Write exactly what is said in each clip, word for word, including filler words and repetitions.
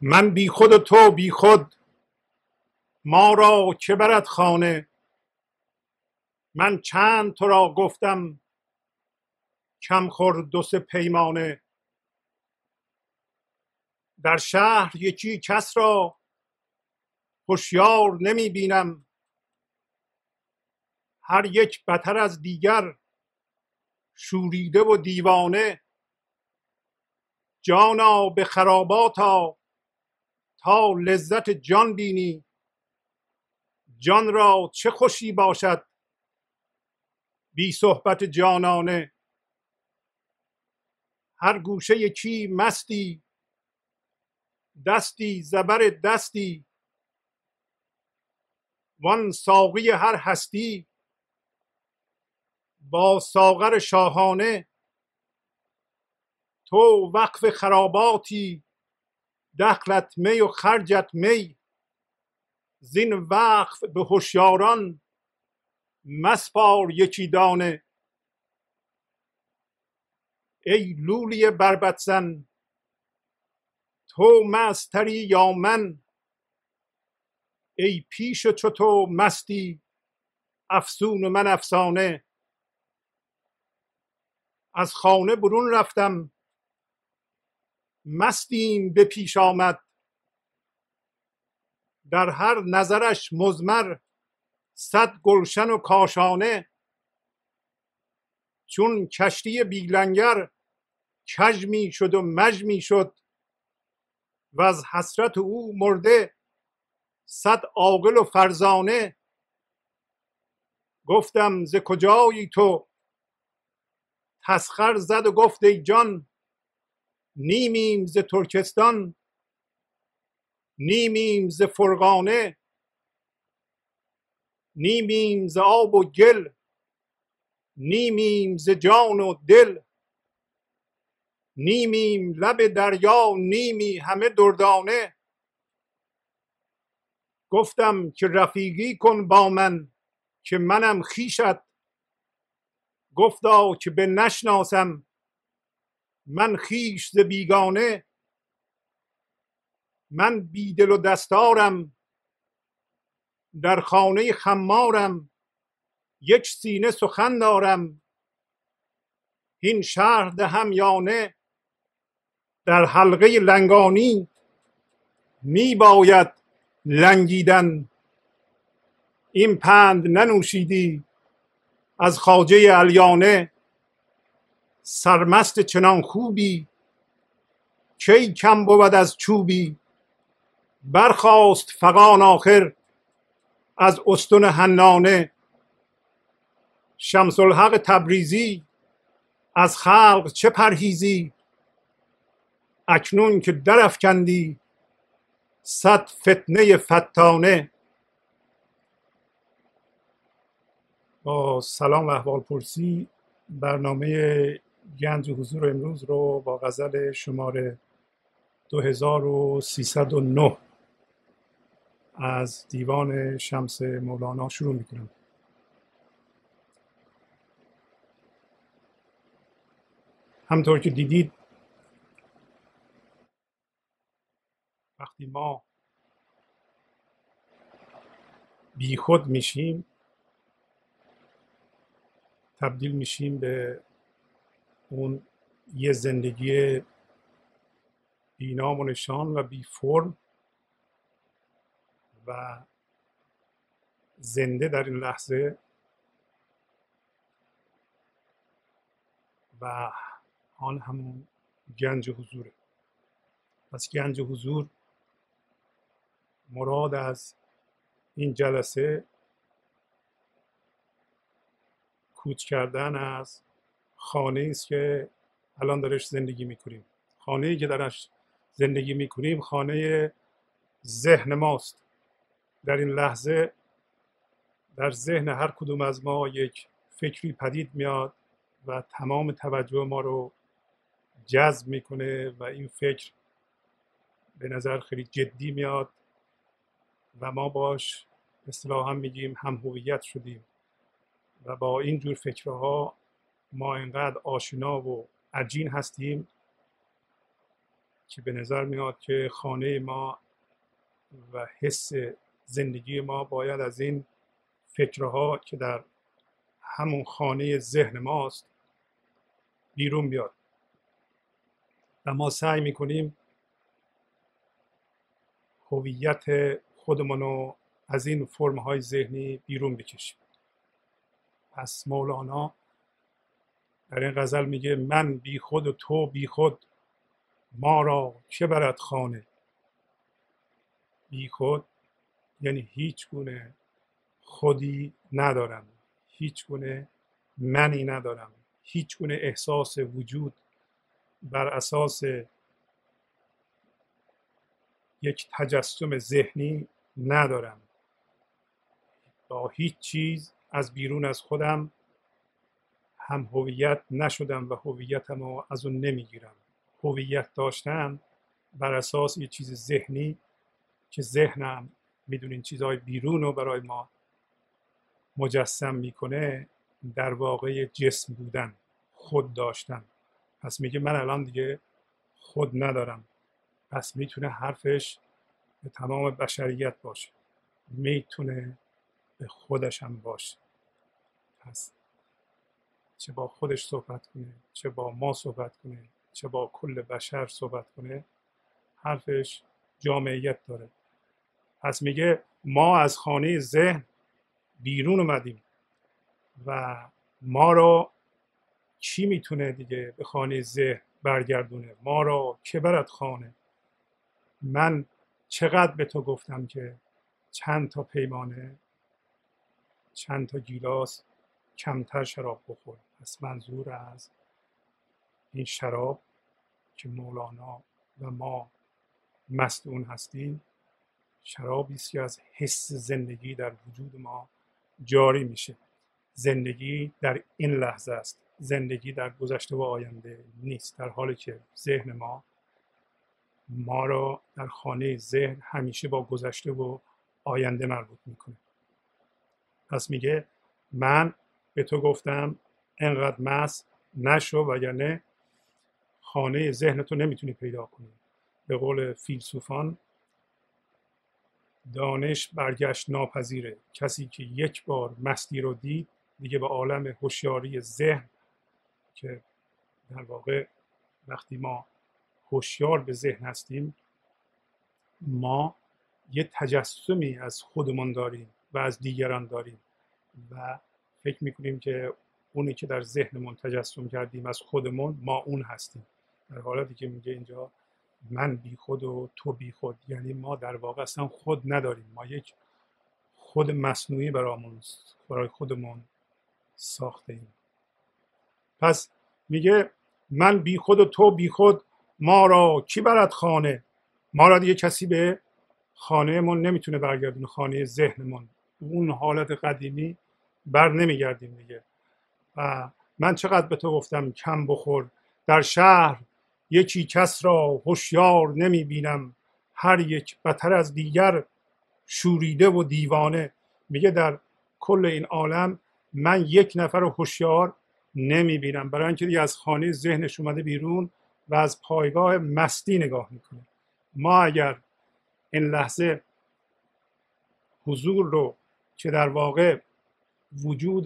من بی خود و تو بی خود، ما را که برد خانه. من چند تو را گفتم کم خور دو سه پیمانه. در شهر یکی کس را هوشیار نمی بینم، هر یک بتر از دیگر شوریده و دیوانه. جانا به خرابات آ تا لذت جان بینی، جان را چه خوشی باشد بی صحبت جانانه. هر گوشه یکی مستی، دستی زبر دستی، وان ساقی هر هستی با ساغر شاهانه. تو وقف خراباتی، دخلت می و خرجت می، زین وقف به هوشیاران مسپار یکی دانه. ای لولی بربط زن، تو مستری یا من؟ ای پیش چو تو مستی، افسون و من افسانه. از خانه برون رفتم، مستیم به پیش آمد، در هر نظرش مضمر صد گلشن و کاشانه. چون کشتی بی لنگر کژ می شد و مژ می شد، و از حسرت او مرده صد عاقل و فرزانه. گفتم ز کجایی تو؟ تسخر زد و گفت ای جان، نیمیم ز ترکستان، نیمیم ز فرغانه. نیمیم ز آب و گل، نیمیم ز جان و دل، نیمیم لب دریا، نیمی همه دردانه. گفتم که رفیقی کن با من که منم خویشت، گفتا که به نشناسم من خویش ز بیگانه. من بی دل و دستارم، در خانه خمارم، یک سینه سخن دارم، این شهر دهم یا نه. در حلقه لنگانی می باید لنگیدن، این پند ننوشیدی از خواجه علیانه. سرمست چنان خوبی کی کم بود از چوبی، برخاست فغان آخر از استن حنانه. شمس الحق تبریزی از خلق چه پرهیزی، اکنون که درافکندی صد فتنه فتانه. با سلام و احوال پرسی، برنامه گنج حضور امروز رو با غزل شماره دو هزار و سیصد و نه از دیوان شمس مولانا شروع میکنم. همطور که دیدید وقتی ما بی خود میشیم تبدیل میشیم به اون یه زندگی بی نام و نشان و بی فرم و زنده در این لحظه و آن همون گنج حضوره. پس گنج حضور مراد از این جلسه کوچ کردن از خانه است که الان درش زندگی میکنیم. خانه‌ای که درش زندگی میکنیم خانه ذهن ماست. در این لحظه در ذهن هر کدوم از ما یک فکری پدید میاد و تمام توجه ما رو جذب میکنه و این فکر به نظر خیلی جدی میاد و ما باش اصطلاحاً میگیم هم هویت شدیم و با این جور فکرها ما اینقدر آشنا و عجین هستیم که به نظر میاد که خانه ما و حس زندگی ما باید از این فکرها که در همون خانه ذهن ماست بیرون بیاد و ما سعی میکنیم هویت خودمون رو از این فرم‌های ذهنی بیرون بکشیم. پس مولانا در این غزل میگه من بی خود و تو بی خود، ما را چه برد خانه. بی خود یعنی هیچ گونه خودی ندارم، هیچ گونه منی ندارم، هیچ گونه احساس وجود بر اساس یک تجسم ذهنی ندارم. با هیچ چیز از بیرون از خودم هم هویت نشدم و هویتم رو از اون نمیگیرم. هویت داشتن بر اساس یه چیز ذهنی که ذهنم میدونین چیزهای بیرون رو برای ما مجسم میکنه، در واقع جسم بودن، خود داشتن. پس میگه من الان دیگه خود ندارم. پس میتونه حرفش به تمام بشریت باشه، میتونه به خودش هم باشه. پس چه با خودش صحبت کنه، چه با ما صحبت کنه، چه با کل بشر صحبت کنه، حرفش جامعیت داره. پس میگه ما از خانه ذهن بیرون اومدیم و ما رو چی میتونه دیگه به خانه ذهن برگردونه؟ ما رو که برد خانه. من چقدر به تو گفتم که چند تا پیمانه، چند تا گیلاس کمتر شراب بخور. پس منظور از این شراب که مولانا و ما مست اون هستیم، شرابی است که از حس زندگی در وجود ما جاری میشه. زندگی در این لحظه است، زندگی در گذشته و آینده نیست، در حالی که ذهن ما ما را در خانه ذهن همیشه با گذشته و آینده مربوط میکنه. پس میگه من به تو گفتم انقدر مست نشو، وگرنه خانه ذهن تو نمیتونی پیدا کنی. به قول فیلسوفان دانش برگشت ناپذیره. کسی که یک بار مستی رو دید دیگه به عالم هوشیاری ذهن، که در واقع وقتی ما هوشیار به ذهن هستیم ما یه تجسمی از خودمون داریم و از دیگران داریم و فکر میکنیم که اونی که در ذهنمون تجسم کردیم از خودمون ما اون هستیم، در حالی که میگه اینجا من بی خود و تو بی خود، یعنی ما در واقع اصلا خود نداریم، ما یک خود مصنوعی برامون برای خودمون ساخته ایم. پس میگه من بی خود و تو بی خود، ما را کی برد خانه. ما را دیگه کسی به خانه من نمیتونه برگردونه، خانه ذهنمون اون حالت قدیمی بر نمیگردیم دیگه. و من چقدر به تو گفتم کم بخور، در شهر یکی کس را هوشیار نمیبینم، هر یک بتر از دیگر شوریده و دیوانه. میگه در کل این عالم من یک نفر رو هوشیار نمیبینم، برای اینکه دیگه از خانه ذهنش اومده بیرون و از پایگاه مستی نگاه میکنه. ما اگر این لحظه حضور رو که در واقع وجود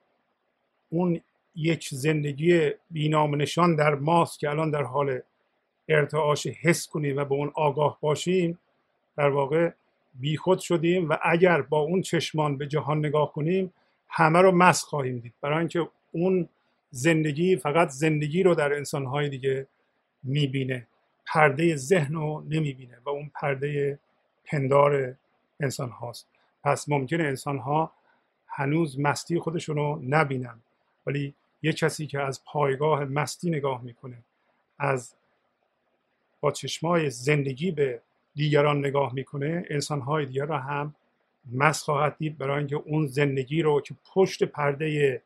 اون یک زندگی بینام نشان در ماست که الان در حال ارتعاش حس کنیم و به اون آگاه باشیم، در واقع بیخود شدیم و اگر با اون چشمان به جهان نگاه کنیم همه رو مست خواهیم دید، برای اینکه اون زندگی فقط زندگی رو در انسانهای دیگه میبینه، پرده ذهن رو نمیبینه و اون پرده پندار انسان هاست. پس ممکنه انسان ها هنوز مستی خودشون رو نبینن، ولی یک کسی که از پایگاه مستی نگاه میکنه، از با چشمای زندگی به دیگران نگاه میکنه، انسانهای دیگر را هم مست خواهد دید، برای اینکه اون زندگی رو که پشت پرده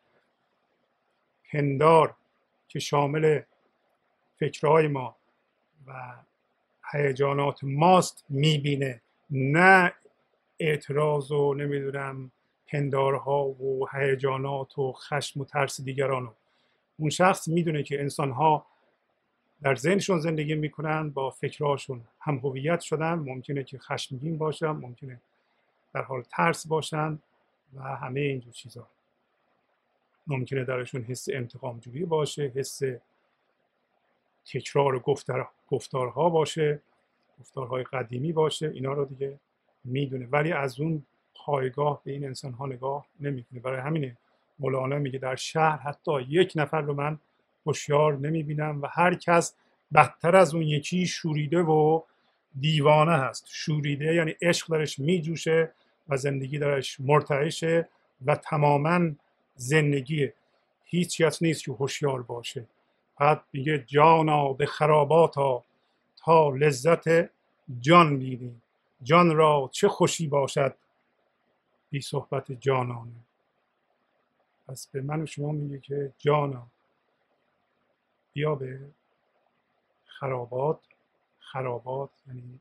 پندار که شامل فکرهای ما و هیجانات ماست میبینه، نه اعتراض و نمیدونم پندارها و هیجانات و خشم و ترس دیگرانو. اون شخص میدونه که انسانها در ذهنشون زندگی میکنن، با فکرهاشون هم هویت شدن. ممکنه که خشمگین باشن، ممکنه در حال ترس باشن و همه اینجور چیزا. ممکنه درشون حس انتقام جویی باشه، حس تکرار گفتار گفتارها باشه، گفتارهای قدیمی باشه. اینا رو دیگه میدونه، ولی از اون پایگاه به این انسان ها نگاه نمیکنه. برای همینه مولانا میگه در شهر حتی یک نفر رو من هوشیار نمیبینم و هر کس بدتر از اون یکی شوریده و دیوانه هست. شوریده یعنی عشق درش میجوشه و زندگی درش مرتعشه و تماما زندگی هیچ کس نیست که هوشیار باشه. بعد میگه جانا به خراباتا تا لذت جان بینی، جان را چه خوشی باشد بی صحبت جانانه. پس به من و شما میگه که جانا بیا به خرابات. خرابات یعنی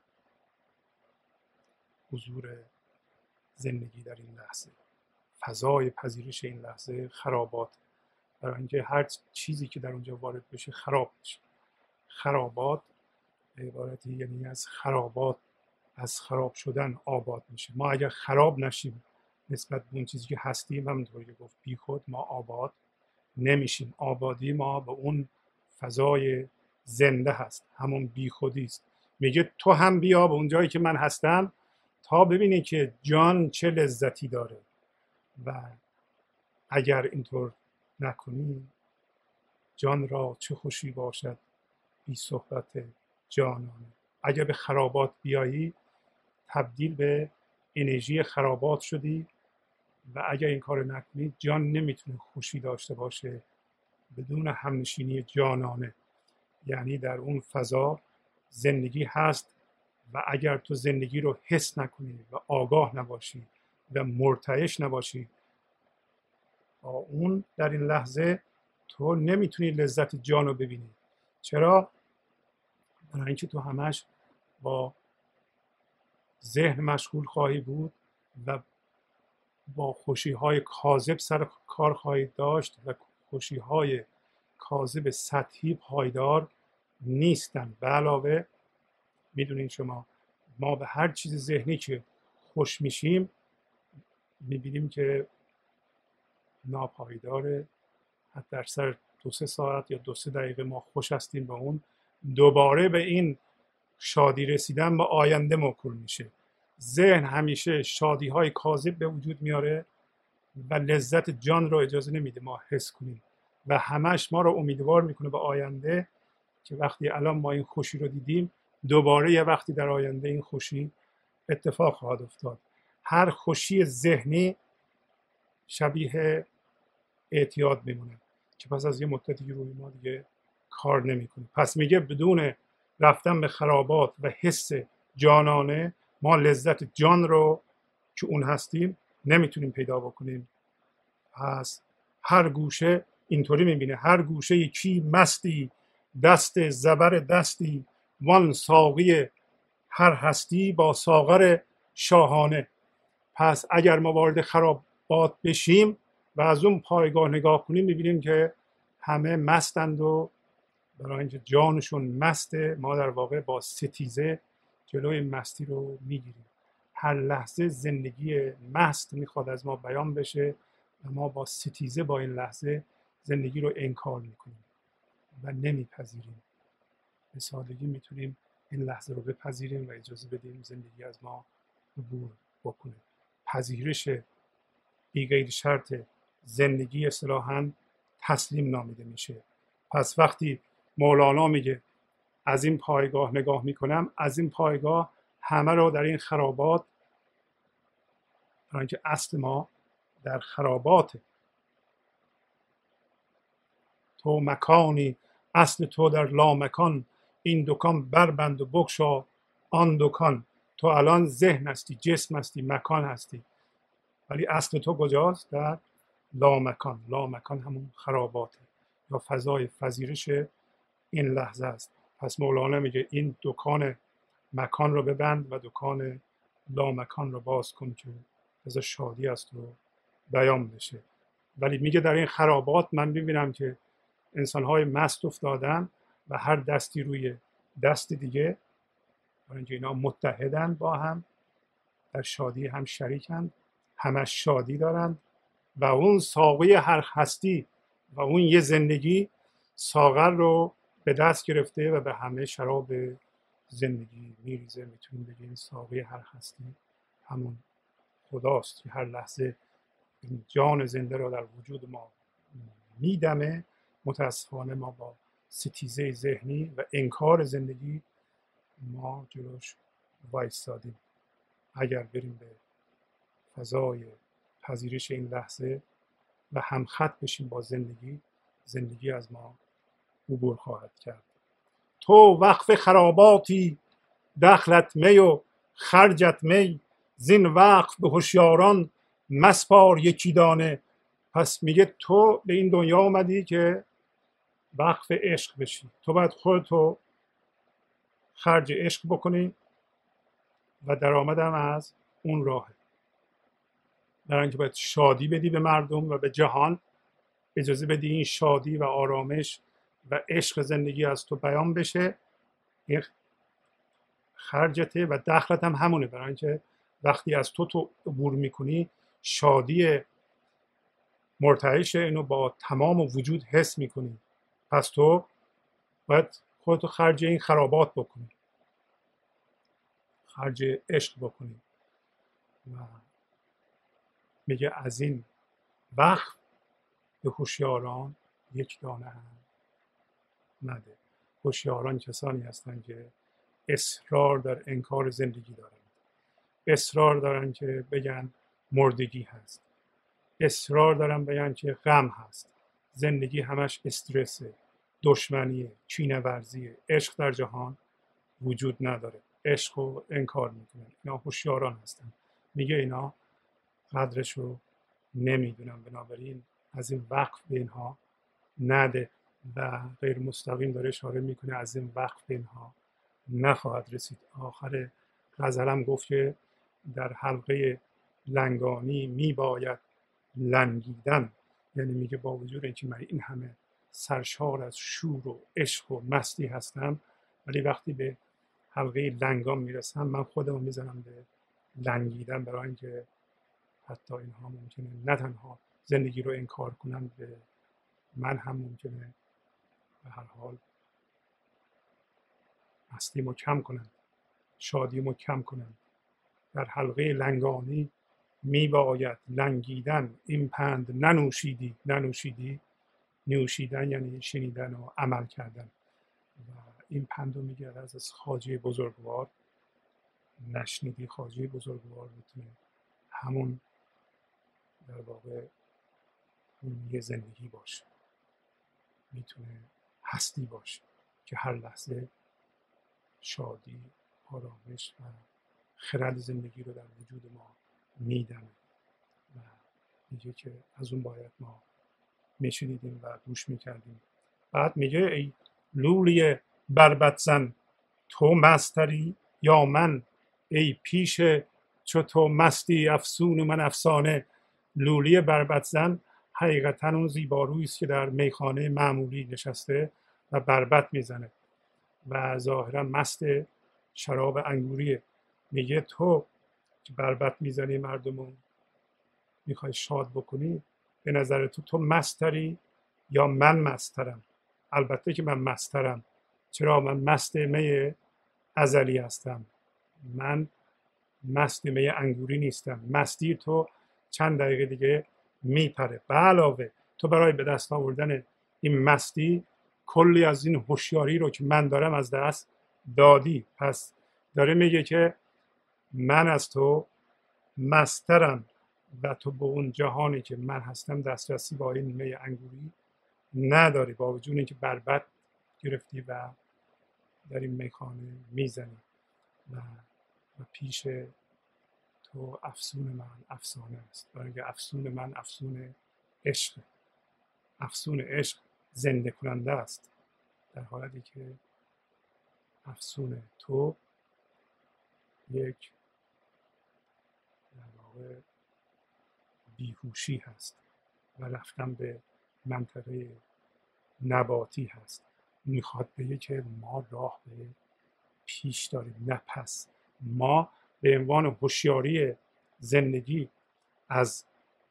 حضور زندگی در این لحظه، فضای پذیرش این لحظه خرابات. برای اینکه هر چیزی که در اونجا وارد بشه خراب میشه. خرابات به عبارتی یعنی از خرابات، از خراب شدن آباد میشه. ما اگر خراب نشیم نسبت به اون چیزی که هستیم، همونطوری که گفت بی خود، ما آباد نمیشیم. آبادی ما به اون فضای زنده هست، همون بی خودی است. میگه تو هم بیا به اون جایی که من هستم تا ببینی که جان چه لذتی داره و اگر اینطور نکنی جان را چه خوشی باشد بی صحبت جانانه. اگر به خرابات بیایی تبدیل به انرژی خرابات شدی و اگر این کار نکنی جان نمیتونه خوشی داشته باشه بدون همنشینی جانانه. یعنی در اون فضا زندگی هست و اگر تو زندگی رو حس نکنی و آگاه نباشی و مرتعش نباشی با اون در این لحظه، تو نمیتونی لذت جان رو ببینی. چرا؟ برای اینکه تو همش با ذهن مشغول خواهی بود و با خوشی های کاذب سر کار خواهید داشت و خوشی های کاذب سطحی پایدار نیستن. به علاوه میدونین شما ما به هر چیز ذهنی که خوش میشیم میبینیم که ناپایداره. حتی در سر دو سه ساعت یا دو سه دقیقه ما خوش هستیم با اون، دوباره به این شادی رسیدن به آینده موکول میشه. ذهن همیشه شادی های کاذب به وجود میاره و لذت جان رو اجازه نمیده ما حس کنیم و همش ما رو امیدوار میکنه به آینده که وقتی الان ما این خوشی رو دیدیم دوباره یه وقتی در آینده این خوشی اتفاق خواهد افتاد. هر خوشی ذهنی شبیه اعتیاد میمونه که پس از یه مدتی روی ما دیگه کار نمیکنه. پس میگه بدون رفتن به خرابات و حس جانانه ما لذت جان رو که اون هستیم نمیتونیم پیدا بکنیم. پس هر گوشه اینطوری میبینه، هر گوشه یکی مستی، دست زبر دستی، وان ساقی هر هستی با ساغر شاهانه. پس اگر ما وارد خرابات بشیم و از اون پایگاه نگاه کنیم میبینیم که همه مستند و برای اینکه جانشون مسته ما در واقع با ستیزه جلوی مستی رو میگیریم. هر لحظه زندگی مست میخواد از ما بیان بشه و ما با ستیزه با این لحظه زندگی رو انکار میکنیم و نمیپذیریم. به سادگی میتونیم این لحظه رو بپذیریم و اجازه بدیم زندگی از ما عبور بکنه. پذیرش بی غیر شرط زندگی اصطلاحاً تسلیم نامیده میشه. پس وقتی مولانا میگه از این پایگاه نگاه میکنم، از این پایگاه همه رو در این خرابات، برای اینکه اصل ما در خرابات، تو مکانی اصل تو در لامکان، این دکان بربند و بگشا آن دکان. تو الان ذهن هستی، جسم هستی، مکان هستی، ولی اصل تو کجاست؟ در لامکان. لامکان همون خراباته یا فضای پذیرش این لحظه است. پس مولانا میگه این دکان مکان رو ببند و دکان لامکان رو باز کن که از شادی است و بیان بشه. ولی میگه در این خرابات من ببینم که انسان‌های مست افتادن و هر دستی روی دست دیگه، برای اینکه اینا متحدن با هم، در شادی هم شریکند، همش شادی دارند و اون ساقه هر هستی و اون یه زندگی ساغر رو به دست گرفته و به همه شراب زندگی میریزه. میتونیم بگیم ساقه هر هستی همون خداست که هر لحظه جان زنده را در وجود ما میدمه. متاسفانه ما با ستیزه ذهنی و انکار زندگی ما جلوش وایستادیم. اگر بریم به فضای پذیرش این لحظه و همخط بشیم با زندگی، زندگی از ما عبور خواهد کرد. تو وقف خراباتی دخلت می و خرجت می، زین وقف به هوشیاران مسپار یکی دانه. پس میگه تو به این دنیا اومدی که وقف عشق بشی، تو باید خودتو خرج عشق بکنی و درآمدم از اون راهه. در اینکه باید شادی بدی به مردم و به جهان، اجازه بدی این شادی و آرامش و عشق زندگی از تو بیان بشه. این خرجته و دخلت هم همونه، برای اینکه وقتی از تو تو عبور میکنی شادی مرتعش اینو با تمام وجود حس میکنی. پس تو باید خودتو خرج این خرابات بکنی، خرج عشق بکنی. و میگه از این وقت به هوشیاران یک دانه هم نده. هوشیاران کسانی هستند که اصرار در انکار زندگی دارند، اصرار دارن که بگن مردگی هست، اصرار دارن بگن که غم هست، زندگی همش استرسه، دشمنیه، کینه ورزیه، عشق در جهان وجود نداره. عشق رو انکار میکنن. اینا هوشیاران هستن. میگه اینا قدرش رو نمیدونن، بنابراین از این وقف به اینها نده. و غیر مستقیم داره اشاره میکنه از این وقف به اینها نخواهد رسید. آخر غزلم گفت که در حلقه لنگانی میباید لنگیدن. یعنی میگه با وجود اینکه من این همه سرشار از شور و عشق و مستی هستم، ولی وقتی به حلقه لنگان میرسم من خودمو میزنم به لنگیدن، برای اینکه حتی اینها ممکنه نه تنها زندگی رو انکار کنن، به من هم ممکنه به هر حال مستیمو کم کنن، شادیمو کم کنن. در حلقه لنگانی میباید لنگیدن، این پند ننوشیدی. ننوشیدی نوشیدن یعنی شنیدن و عمل کردن. و این پند رو میگه از خواجه بزرگوار نشنیدی. خواجه بزرگوار میتونه همون در واقع اون یه زندگی باشه، میتونه هستی باشه که هر لحظه شادی، آرامش و خرد زندگی رو در وجود ما میدن. و میگه که از اون باید ما میشنیدیم و گوش میکردیم. بعد میگه ای لولی بربط زن، تو مستری یا من؟ ای پیش چو تو مستی افسون من افسانه. لولی بربط زن حقیقتا اون زیبارویی است که در میخانه معمولی نشسته و بربط میزنه و ظاهرا مست شراب انگوریه. میگه تو که بربط میزنی مردمو میخوای شاد بکنی، به نظر تو تو مستری یا من مسترم؟ البته که من مسترم. چرا؟ من مست می ازلی هستم، من مست می انگوری نیستم. مستی تو چند دقیقه دیگه میپره. به علاوه تو برای به دست آوردن این مستی کلی از این هوشیاری رو که من دارم از دست دادی. پس داره میگه که من از تو مسترم و تو به اون جهانی که من هستم دسترسی با این می انگوری نداری، با وجود اینکه بربط گرفتی و در این میخانه میزنی و, و پیش تو افسون من افسانه است. برای اینکه افسون من افسون عشق، افسون عشق زنده کننده است، در حالتی که افسون تو یک در واقع بیهوشی هست و رفتن به منطقه نباتی هست. میخواد بگه که ما راه به پیش داریم نه پس. ما به عنوان هوشیاری زندگی از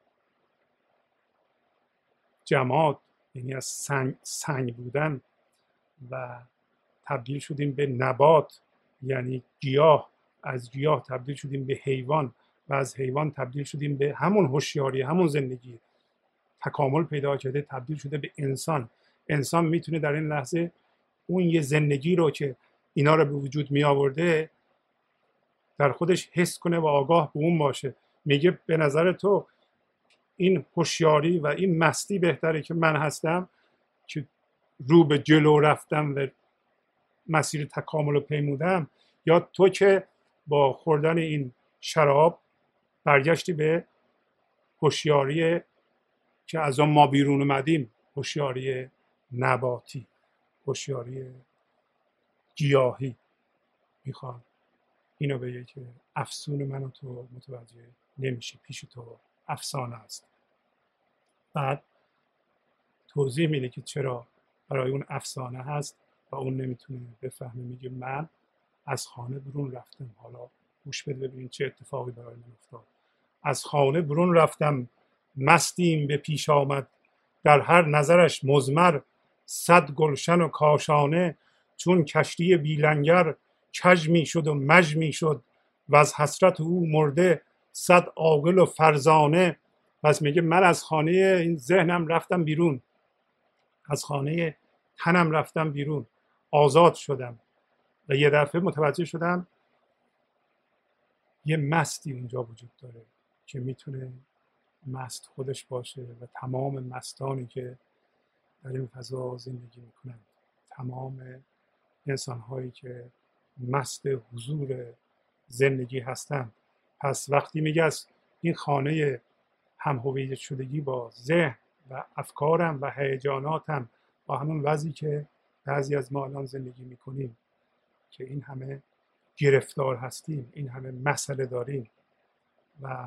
جماد، یعنی از سنگ, سنگ بودن و تبدیل شدیم به نبات، یعنی گیاه، از گیاه تبدیل شدیم به حیوان و از حیوان تبدیل شدیم به همون هوشیاری، همون زندگی تکامل پیدا کرده، تبدیل شده به انسان. انسان میتونه در این لحظه اون یه زندگی رو که اینا رو به وجود می آورده در خودش حس کنه و آگاه به اون باشه. میگه به نظر تو این هوشیاری و این مستی بهتره که من هستم که رو به جلو رفتم و مسیر تکامل رو پیمودم، یا تو که با خوردن این شراب برگشتی به هوشیاری که از آن ما بیرون اومدیم، هوشیاری نباتی، هوشیاری گیاهی. میخواد اینو بگه که افسون من و تو متوجه نمیشه، پیش تو افسانه است. بعد توضیح میده که چرا برای اون افسانه هست و اون نمیتونه بفهمه. میگه من از خانه برون رفتم، حالا گوش بده ببین چه اتفاقی برای من افتاد. از خانه برون رفتم مستیم به پیش آمد، در هر نظرش مزمر صد گلشن و کاشانه، چون کشتی بیلنگر کژ می شد و مژ می شد و از حسرت او مرده صد عاقل و فرزانه. پس میگه من از خانه این ذهنم رفتم بیرون، از خانه تنم رفتم بیرون، آزاد شدم و یه دفعه متوجه شدم یه مستی اونجا وجود داره که میتونه مست خودش باشه و تمام مستانی که در این فضا زندگی میکنن، تمام انسان هایی که مست حضور زندگی هستن. پس وقتی میگه از این خانه هم هویت شدگی با ذهن و افکارم و هیجاناتم با همون وضعی که بعضی از ما الان زندگی میکنیم که این همه گرفتار هستیم، این همه مسئله داریم و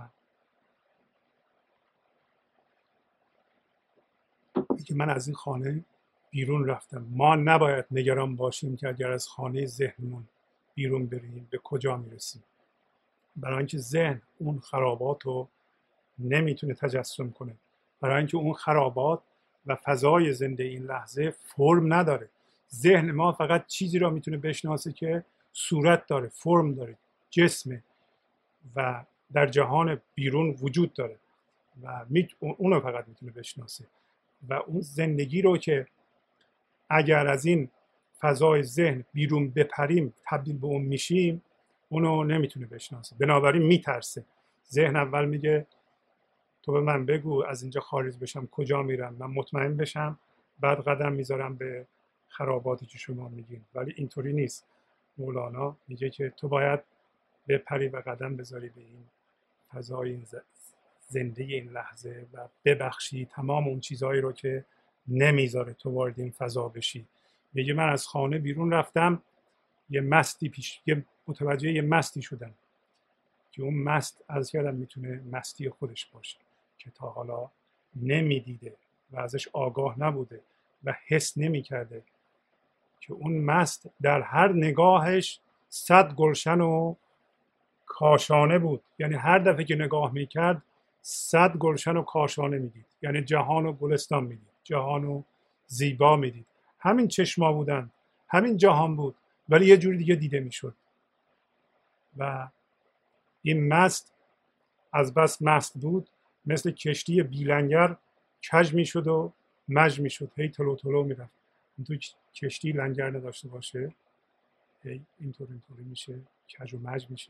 میگه من از این خانه بیرون رفتم. ما نباید نگران باشیم که اگر از خانه ذهنمون بیرون بریم به کجا میرسیم، برای اینکه ذهن اون خرابات رو نمیتونه تجسم کنه، برای اینکه اون خرابات و فضای زنده این لحظه فرم نداره. ذهن ما فقط چیزی رو میتونه بشناسه که صورت داره، فرم داره، جسمه و در جهان بیرون وجود داره و اونو فقط میتونه بشناسه. و اون زندگی رو که اگر از این فضای ذهن بیرون بپریم تبدیل به اون میشیم، اونو نمیتونه بشناسه، بنابراین میترسه. ذهن اول میگه تو به من بگو از اینجا خارج بشم کجا میرم، من مطمئن بشم بعد قدم میذارم به خراباتی که شما میگین. ولی اینطوری نیست. مولانا میگه که تو باید بپری و قدم بذاری به این فضای این زنده این لحظه و ببخشی تمام اون چیزهایی رو که نمیذاره تو وارد این فضا بشی. میگه من از خانه بیرون رفتم، یه مستی پیش، یه متوجه یه مستی شدم که اون مست از کردم میتونه مستی خودش باشه که تا حالا نمیدیده و ازش آگاه نبوده و حس نمیکرده، که اون مست در هر نگاهش صد گلشن و کاشانه بود. یعنی هر دفعه که نگاه میکرد صد گلشن و کاشانه میدید، یعنی جهان و گلستان میدید، جهان و زیبا میدید. همین چشما بودن، همین جهان بود ولی یه جوری دیگه دیده میشد. و این مست از بس مست بود مثل کشتی بیلنگر کژ میشد و مژ میشد، هی تلو تلو میرفت. تو کشتی لنگر نداشته باشه هی اینطور اینطوری میشه، کژ و مژ میشه.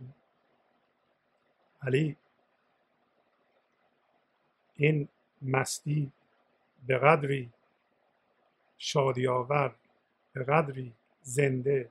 ولی این مستی به قدری شادی آور، به قدری زنده،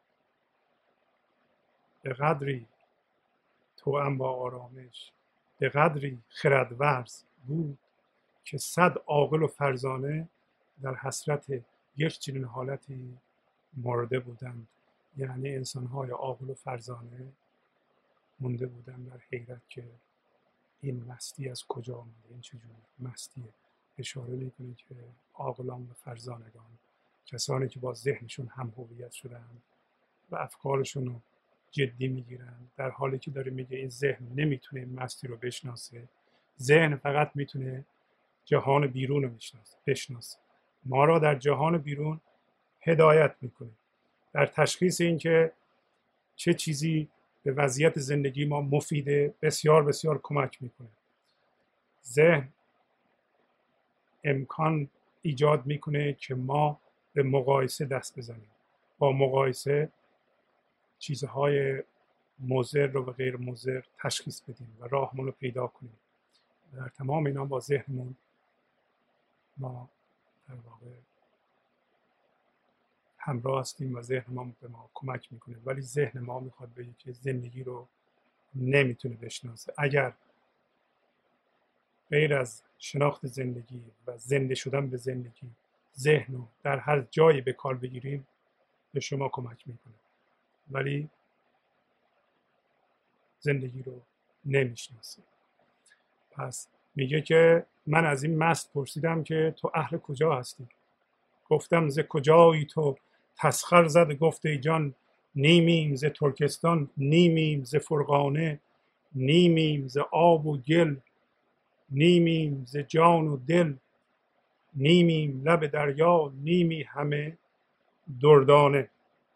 به قدری توأم با آرامش، به قدری خردورز بود که صد عاقل و فرزانه در حسرت یک چنین حالتی مرده بودند. یعنی انسان‌های عاقل و فرزانه مونده بودند در حیرت که این مستی از کجا آمده، این چجور مستیه. اشاره میکنه که عاقلان و فرزانگان کسانی که با ذهنشون هم هویت شدن و افکارشون رو جدی میگیرن، در حالی که داره میگه این ذهن نمیتونه این مستی رو بشناسه. ذهن فقط میتونه جهان بیرون رو بشناسه. ما را در جهان بیرون هدایت میکنه در تشخیص اینکه چه چیزی به وضعیت زندگی ما مفیده. بسیار بسیار کمک میکنه. ذهن امکان ایجاد میکنه که ما به مقایسه دست بزنیم، با مقایسه چیزهای مضر رو و غیر مضر تشخیص بدیم و راهمون رو پیدا کنیم. در تمام اینا با ذهنمون ما در واقع همراه هستیم و ذهن ما به ما کمک میکنه. ولی ذهن ما میخواد بگه که زندگی رو نمیتونه بشناسه. اگر غیر از شناخت زندگی و زنده شدن به زندگی ذهن رو در هر جایی به کار بگیریم به شما کمک میکنه، ولی زندگی رو نمیشناسه. پس میگه که من از این مست پرسیدم که تو اهل کجا هستی؟ گفتم ز کجایی تو؟ تسخر زد گفت ای جان نیمیم ز ترکستان، نیمیم ز فرغانه، نیمیم ز آب و گل، نیمیم ز جان و دل، نیمیم لب دریا، نیمی همه دردانه.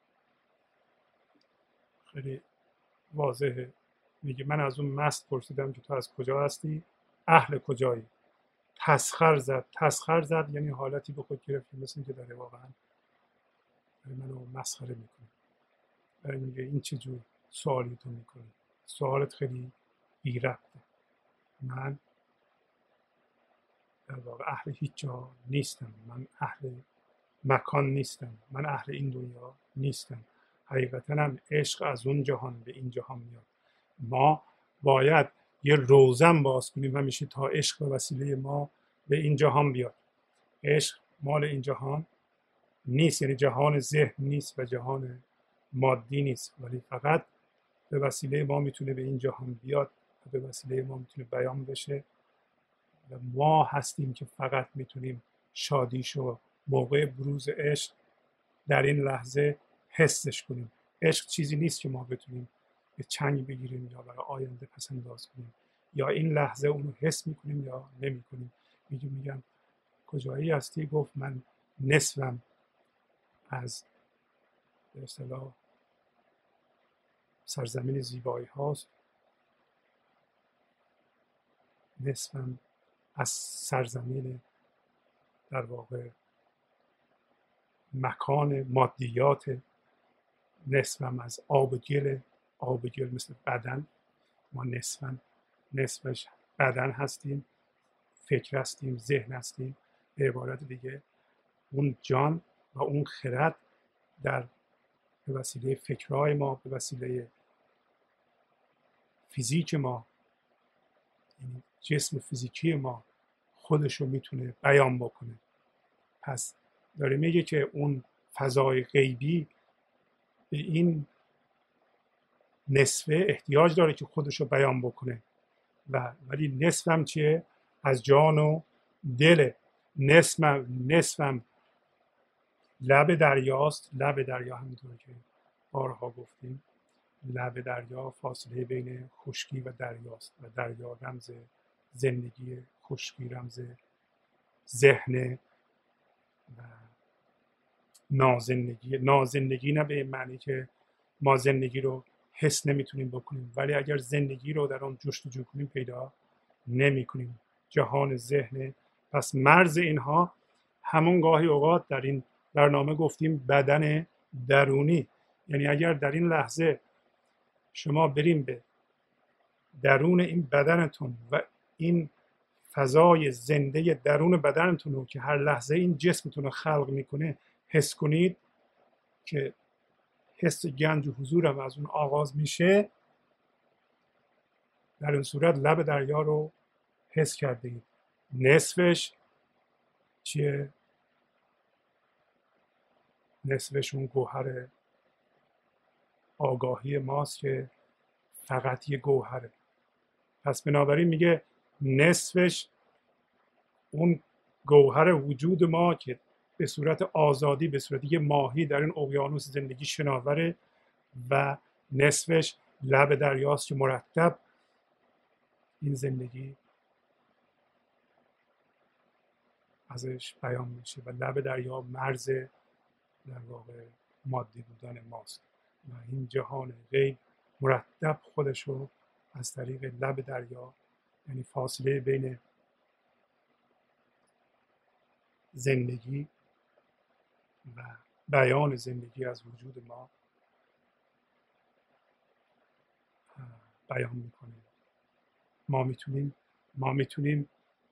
خیلی واضحه. میگه من از اون مست پرسیدم که تو از کجا هستی؟ اهل کجایی؟ تسخر زد. تسخر زد یعنی حالتی به خود گرفت مثل که داره واقعا منو مسخره میکنه. برای میگه این چه جور سوالی تو میکنی؟ سوالت خیلی بی ربطه. من در واقع اهل هیچ جا نیستم. من اهل مکان نیستم. من اهل این دنیا نیستم. حقیقتا هم عشق از اون جهان به این جهان میاد. ما باید یه روزن باز کنیم همیشه تا عشق به وسیله ما به این جهان بیاد. عشق مال این جهان نیست، یعنی جهان ذهن نیست و جهان مادی نیست، ولی فقط به وسیله ما میتونه به این جهان بیاد و به وسیله ما میتونه بیان بشه و ما هستیم که فقط میتونیم شادیشو موقع بروز عشق در این لحظه حسش کنیم. عشق چیزی نیست که ما بتونیم به چنگ بگیریم یا برای آینده پس انداز کنیم، یا این لحظه اونو حس میکنیم یا نمیکنیم. میگم میگم کجایی هستی؟ گفت من نصفم از به اصطلاح سرزمین زیبایی هاست، نصفم از سرزمین در واقع مکان مادیات، نصفم از آب و گل. آب و گل مثل بدن، ما نصفم نصفش بدن هستیم، فکر هستیم، ذهن هستیم. به عبارت دیگه اون جان و اون خرد در به وسیله فکرهای ما، به وسیله فیزیک ما، یعنی جسم فیزیکی ما خودش رو میتونه بیان بکنه. پس داره میگه که اون فضای غیبی به این نصفه احتیاج داره که خودش رو بیان بکنه. و ولی نصفم چیه؟ از جان و دل. نصفم نصفم لب دریاست. لب دریا همونطور که بارها گفتیم، لب دریا فاصله بین خشکی و دریاست و دریا رمز زندگی، خشکی رمز ذهن و نازندگی. نازندگی نه به معنی که ما زندگی رو حس نمیتونیم بکنیم، ولی اگر زندگی رو در آن جستجو کنیم پیدا نمی کنیم. جهان ذهن. پس مرز اینها همون گاهی اوقات در این برنامه گفتیم بدن درونی، یعنی اگر در این لحظه شما بریم به درون این بدنتون و این فضای زنده درون بدنتون رو که هر لحظه این جسمتون رو خلق میکنه حس کنید که حس گنج و حضور هم از اون آغاز میشه، در این صورت لب دریا رو حس کرده اید. نصفش چیه؟ نصفش اون گوهر آگاهی ماست که فقط یه گوهره. پس بنابراین میگه نصفش اون گوهر وجود ما که به صورت آزادی، به صورت یه ماهی در این اقیانوس زندگی شناوره و نصفش لب دریاست که مرتب این زندگی ازش بیان میشه و لب دریا مرز در واقع مادی بودن ماست و این جهان غیب مرتب خودشو از طریق لب دریا، یعنی فاصله بین زندگی و بیان زندگی از وجود ما بیان میکنه. ما میتونیم ما میتونیم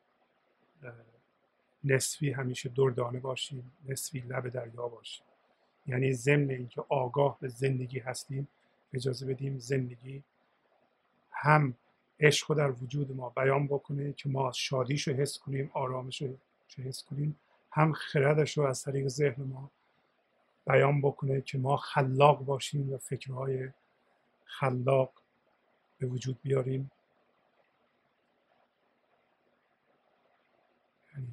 نصفی همیشه دردانه باشیم، نصفی لب دریا باشیم. یعنی ضمن اینکه آگاه به زندگی هستیم، اجازه بدیم زندگی هم عشق در وجود ما بیان بکنه که ما شادیش رو حس کنیم، آرامش رو حس کنیم، هم خردش رو از طریق ذهن ما بیان بکنه که ما خلاق باشیم و فکرهای خلاق به وجود بیاریم. یعنی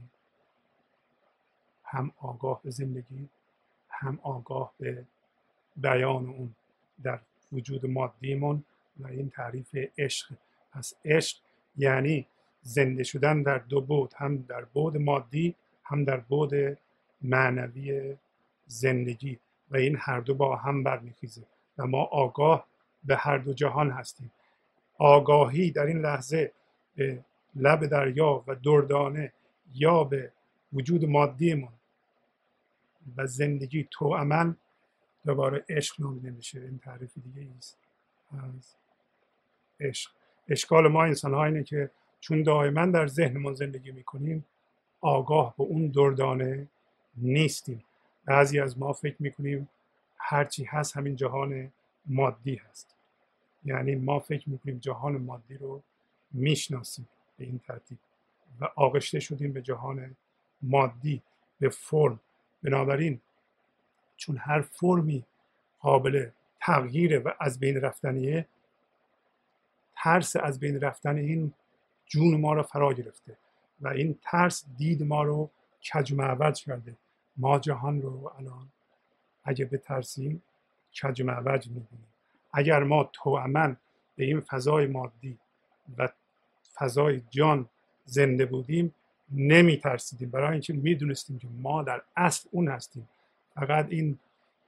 هم آگاه به زندگی، هم آگاه به بیان اون در وجود مادیمون و این تعریف عشق. پس عشق یعنی زنده شدن در دو بعد، هم در بعد مادی هم در بعد معنوی زندگی و این هر دو با هم برمیخیزه و ما آگاه به هر دو جهان هستیم. آگاهی در این لحظه به لب دریا و دردانه یا به وجود مادیمون و زندگی توأمن دوباره عشق نامیده میشه. این تعریف دیگه ایست از عشق. اشکال ما انسان ها اینه که چون دائما در ذهنمون زندگی میکنیم آگاه به اون دردانه نیستیم. بعضی از ما فکر میکنیم هرچی هست همین جهان مادی هست، یعنی ما فکر میکنیم جهان مادی رو میشناسیم به این ترتیب و آغشته شدیم به جهان مادی، به فرم. بنابراین چون هر فرمی قابل تغییره و از بین رفتنیه، ترس از بین رفتن این جون ما رو فرا گرفته و این ترس دید ما رو کج و معوج کرده. ما جهان رو الان اگه بترسیم کج و معوج می‌بینیم. اگر ما توأمن به این فضای مادی و فضای جان زنده بودیم نمی ترسیدیم، برای اینکه میدونستیم که ما در اصل اون هستیم. فقط این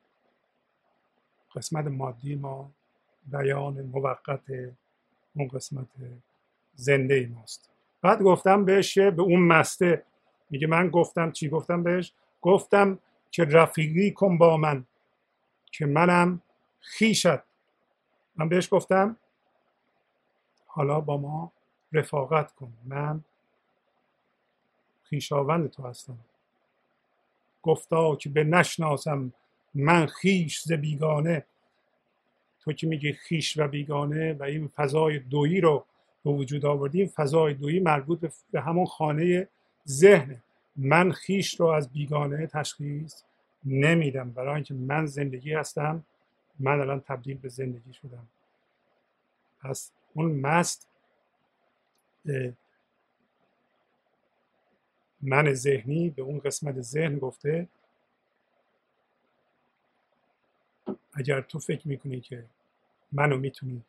قسمت مادی ما بیان موقت اون قسمت زنده ای ماست. بعد گفتم بهش به اون مسته، میگه من گفتم چی گفتم بهش؟ گفتم که رفیقی کن با من که منم خیشت. من بهش گفتم حالا با ما رفاقت کن، من خیشاوند تو هستم. گفتا که به نشناسم من خیش ز بیگانه. تو که میگی خیش و بیگانه و این فضای دویی رو به وجود آوردیم، فضای دویی مربوط به همون خانه ذهن. من خیش رو از بیگانه تشخیص نمیدم، برای اینکه من زندگی هستم. من الان تبدیل به زندگی شدم. پس اون مست من ذهنی به اون قسمت ذهن گفته اگر تو فکر میکنی که منو میتونی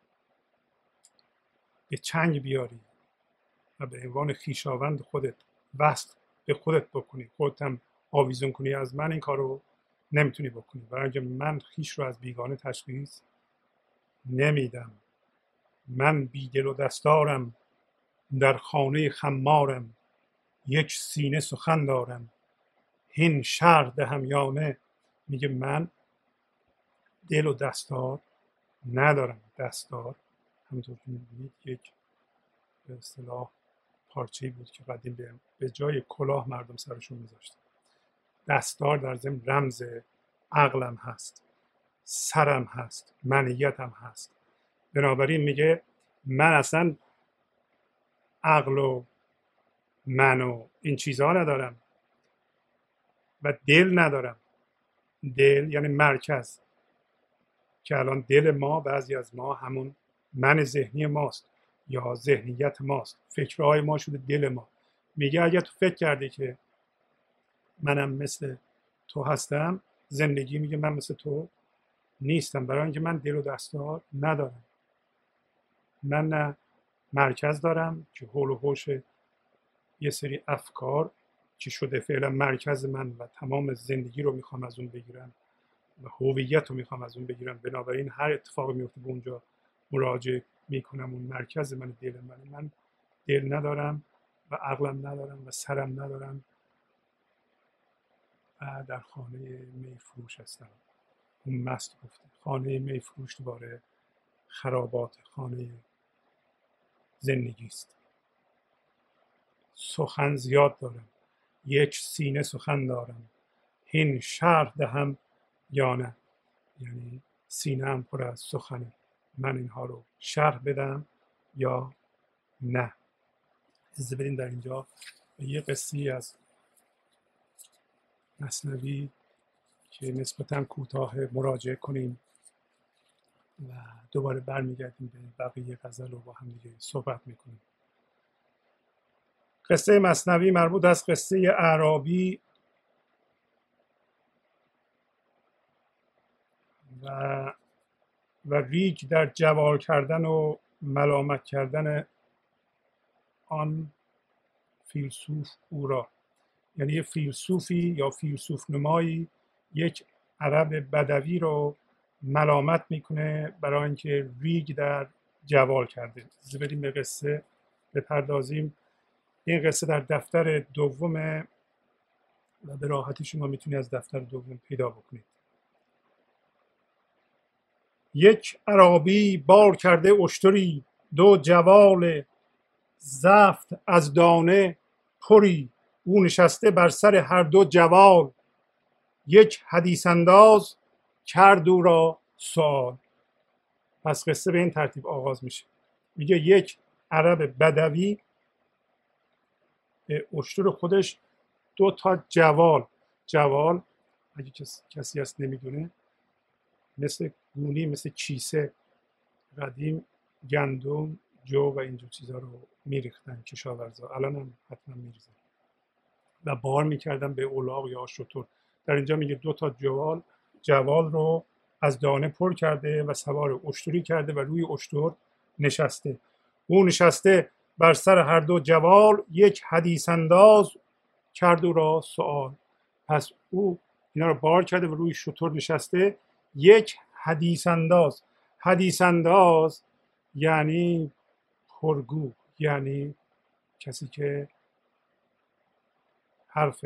به چنگ بیاری و به عنوان خویشاوند خودت وصل به خودت بکنی، خودت هم آویزون کنی از من، این کارو نمیتونی بکنی، برای اینکه من خویش رو از بیگانه تشخیص نمیدم. من بیدل و دستارم در خانه خمارم، یک سینه سخن دارم هین شرح دهم یا نه. میگه من دل و دستار ندارم. دستار همونطور که می‌بینید یک به اصطلاح پارچه‌ای بود که قدیم به به جای کلاه مردم سرشون میذاشتن. دستار در ضمن رمز عقلم هست، سرم هست، منیتم هست. بنابراین میگه من اصلا عقل و من و این چیزها ندارم و دل ندارم. دل یعنی مرکز، که الان دل ما، بعضی از ما همون من ذهنی ماست یا ذهنیت ماست، فکرهای ما شده دل ما. میگه اگر تو فکر کردی که منم مثل تو هستم، زندگی میگه من مثل تو نیستم، برای اینکه من دل و دستار ندارم. من نه مرکز دارم که حول و حوش یه سری افکار که شده فعلا مرکز من و تمام زندگی رو میخوام از اون بگیرم و هویت رو میخوام از اون بگیرم، بنابراین هر اتفاقی میفته به اونجا مراجعه میکنم. اون مرکز من دل من من دل ندارم و عقلم ندارم و سرم ندارم و در خانه می فروش هستم. اون مست گفته خانه می فروش دوباره خرابات خانه زندگی است. سخن زیاد دارم، یک سینه سخن دارم، هین شرح دهم یا نه. یعنی سینه هم پر از سخنه، من اینها رو شرح بدم یا نه. اجازه بدین در اینجا به یه قصه از مثنوی که نسبتاً کوتاه مراجعه کنیم و دوباره برمیگردیم به بقیه غزل رو با هم دیگه صحبت میکنیم. قصه مثنوی مربوط از قصه اعرابی و و ریگ در جوال کردن و ملامت کردن آن فیلسوف او را. یعنی یه فیلسوفی یا فیلسوف نمایی یک عرب بدوی رو ملامت میکنه برای اینکه ریگ در جوال کرده. اجازه بدیم به قصه بپردازیم. این قصه در دفتر دومه و به راحتی شما میتونید از دفتر دوم پیدا بکنید. یک عرابی بار کرده اشتری، دو جوال زفت از دانه پری. او نشسته بر سر هر دو جوال، یک حدیث انداز کرد او را سوال. پس قصه به این ترتیب آغاز میشه. میگه یک عرب بدوی به اشتر خودش دو تا جوال، جوال اگه کسی هست نمیدونه مثل گونی، مثل کیسه قدیم گندم، جو و اینجور چیزها رو میریختن کشاورزا، الان هم حتما میریزن و بار میکردن به الاغ یا شتر. در اینجا میگه دو تا جوال جوال رو از دانه پر کرده و سوار اشتری کرده و روی اشتر نشسته. او نشسته بر سر هر دو جوال، یک حدیث انداز کرد او را سوال. پس او اینا رو بار کرده و روی شتر نشسته، یک حدیث انداز. حدیث انداز یعنی پرگو، یعنی کسی که حرف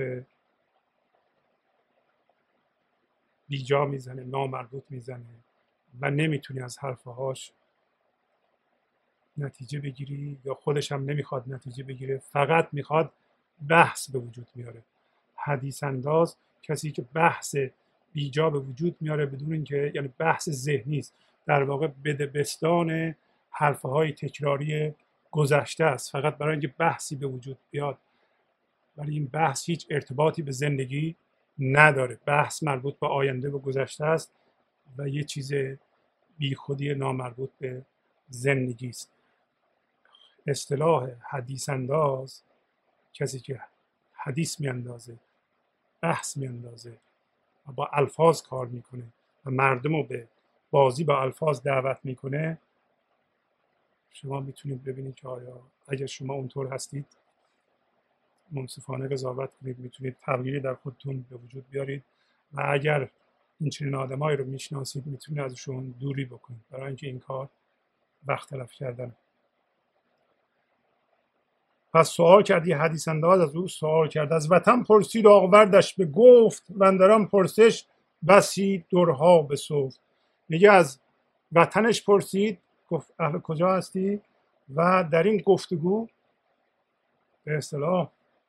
بیجا میزنه، نامربوط میزنه و نمیتونی از حرفهاش نتیجه بگیری یا خودش هم نمیخواد نتیجه بگیره، فقط میخواد بحث به وجود میاره. حدیث انداز کسی که بحث بیجا به وجود میاره بدون اینکه، یعنی بحث ذهنی است، در واقع بدبستان حرفهای تکراری گذشته است، فقط برای اینکه بحثی به وجود بیاد، ولی این بحث هیچ ارتباطی به زندگی نداره. بحث مربوط به آینده و گذشته است و یه چیز بیخودی نامربوط به زندگی است. اصطلاح حدیث انداز کسی که حدیث میاندازه، بحث میاندازه و با الفاظ کار میکنه و مردم رو به بازی با الفاظ دعوت میکنه. شما میتونید ببینید که آیا اگر شما اونطور هستید منصفانه قضاوت کنید، میتونید تغییری در خودتون به وجود بیارید و اگر این چنین آدمایی رو میشناسید میتونید ازشون دوری بکنید، برای اینکه این کار وقت تلف کردن. پس سوال کردی، حدیث انداز از او سوال کرد، از وطن پرسید آوردش به گفت، و اندران پرسش بسی درها بسفت. میگه از وطنش پرسید، گفت اهل کجا هستی، و در این گفتگو به اصطلاح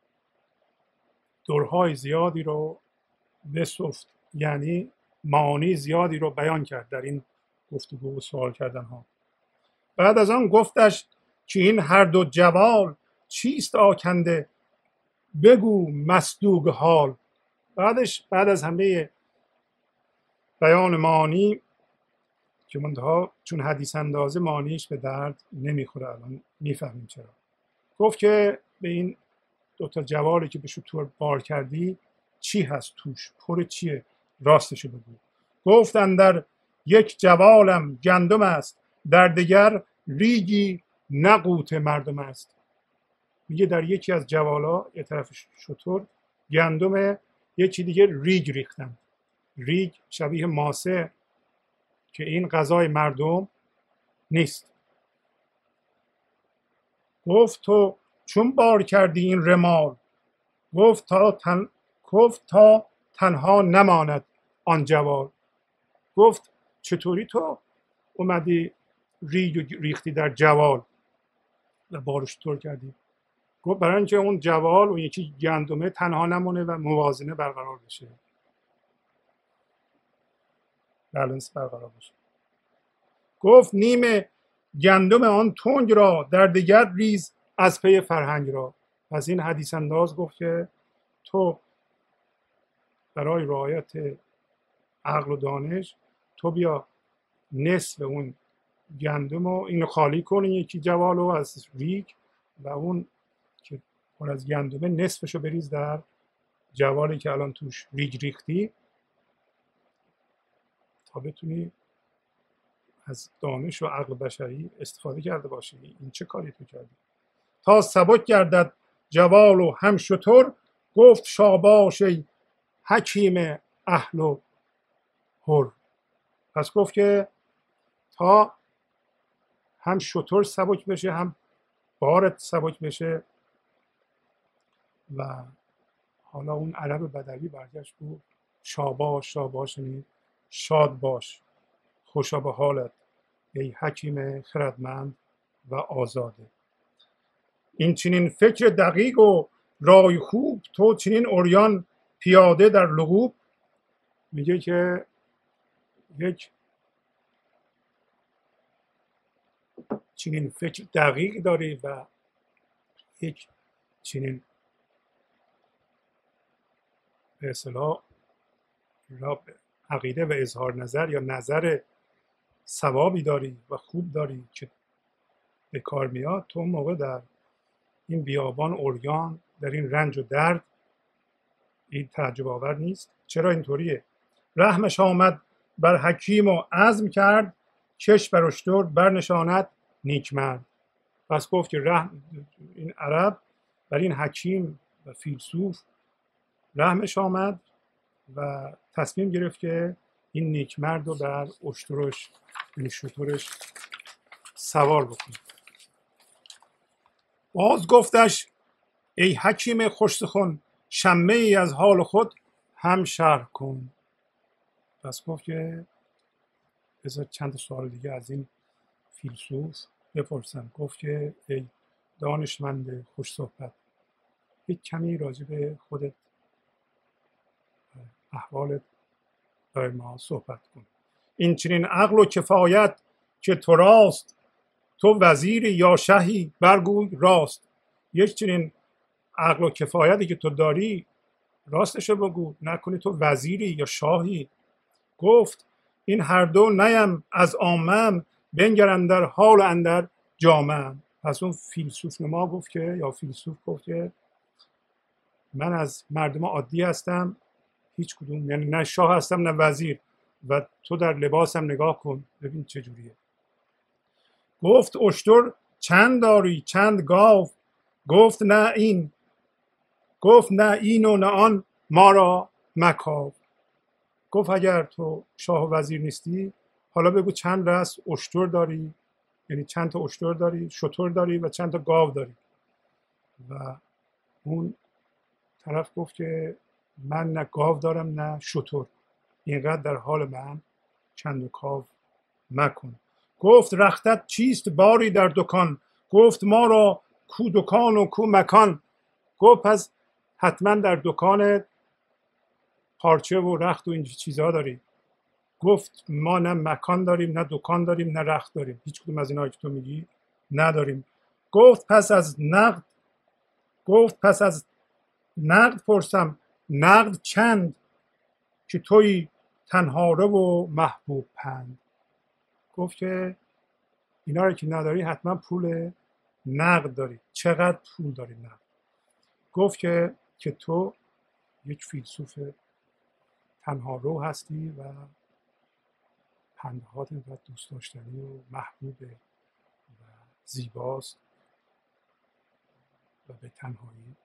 درهای زیادی رو بسفت، یعنی معانی زیادی رو بیان کرد در این گفتگو و سوال کردن ها. بعد از آن گفتش که این هر دو جوال، چیست آکنده بگو مصدوق حال. بعدش بعد از همه بیان معانی که منتها چون حدیث اندازه معانیش به درد نمیخوره، الان میفهمیم چرا. گفت که به این دوتا جوالی که به شتر بار کردی چی هست توش، پر چیه، راستشو بگو. گفتن در یک جوالم گندم است، در دیگر ریگی نه قوت مردم است. میگه در یکی از جوالا یه طرف شتر گندم، یکی دیگه ریگ ریختن. ریگ شبیه ماسه که این غذای مردم نیست. گفت تو چون بار کردی این رمال، گفت تا تن... گفت تا تنها نماند آن جوال. گفت چطوری تو اومدی ریگ ریختی در جوال و بارش طور کردی؟ گفت برای اینکه اون جوال و یکی گندمه تنها نمونه و موازنه برقرار بشه، بالانس برقرار بشه. گفت نیم گندم آن تنگ را در دیگر ریز از پی فرهنگ را. پس این حدیث انداز گفت که تو برای رعایت عقل و دانش تو بیا نصف اون گندم رو اینو خالی کن، یکی جوال رو از ریگ، و اون که پر از گندمه نصفشو بریز در جوالی که الان توش ریگ ریختی، تا بتونی از دانش و عقل بشری استفاده کرده باشی. این چه کاری تو کردی؟ تا سبک گردد جوال و هم شتر، گفت شاباش ای حکیم اهل و حر. پس گفت که تا هم شتر سبک بشه، هم بارت سبک بشه. و حالا اون عرب بدوی برگشت بود شاباش، شاباش یعنی شاد باش، خوشا به حالت ای حکیم خردمند و آزاده. این چنین فکر دقیق و رای خوب، تو چنین اوریان پیاده در لغوب. میگه که یک چنین فکر دقیق داری و یک چنین به اصطلاح عقیده و اظهار نظر یا نظر ثوابی داری و خوب داری که به کار میاد. تو موقع در این بیابان اوریان، در این رنج و درد، این تعجب آور نیست. چرا اینطوریه؟ رحمش آمد بر حکیم و عزم کرد، چش بر اشتر برنشاند نیکمرد. پس گفت که رحم این عرب بر این حکیم و فیلسوف رحمش آمد و تصمیم گرفت که این نیکمرد رو بر اشترش، این شترش سوار بکنه. باز گفتش ای حکیم خوش سخن، شمه ای از حال خود هم شرح کن. پس گفت که بذار چند سوال دیگه از این فیلسوف بپرسم. گفت که ای دانشمند خوش صحبت، یک کمی راجع به خودت، احوالت برای ما صحبت کن. این چنین عقل و کفایت که تو راست، تو وزیری یا شهی برگوی راست. یک چنین عقل و کفایتی که تو داری راستشو بگو، نکنی تو وزیری یا شاهی. گفت این هر دو نیم از عامم، بنگر اندر حال اندر جامم. پس اون فیلسوف ما گفت که، یا فیلسوف گفت که من از مردم عادی هستم، هیچ کدوم، یعنی نه شاه هستم نه وزیر، و تو در لباسم نگاه کن ببین چجوریه. گفت اشتر چند داری چند گاو، گفت نه این گفت نه این و نه آن ما را مکاو. گفت اگر تو شاه و وزیر نیستی، حالا بگو چند رأس اشتر داری، یعنی چند تا اشتر داری، شتر داری و چند تا گاو داری. و اون طرف گفت که من نه گاو دارم نه شتر، اینقدر در حال من چند و کاو مکن. گفت رختت چیست باری در دکان، گفت ما را کو دکان و کو مکان. گفت پس حتما در دکان پارچه و رخت و این چیزها داری. گفت ما نه مکان داریم نه دکان داریم نه رخت داریم، هیچ کدوم از اینا که تو میگی نداریم. گفت پس از نقد گفت پس از نقد پرسم، نقد چند که توی تنهاره و محبوب پند. گفت که اینا رو که نداری حتما پول نقد داری. چقدر پول داری نقد؟ گفت که که تو یک فیلسوف تنها رو هستی و پندهات و دوست داشتنی و محبوب و زیباست و به تنهایی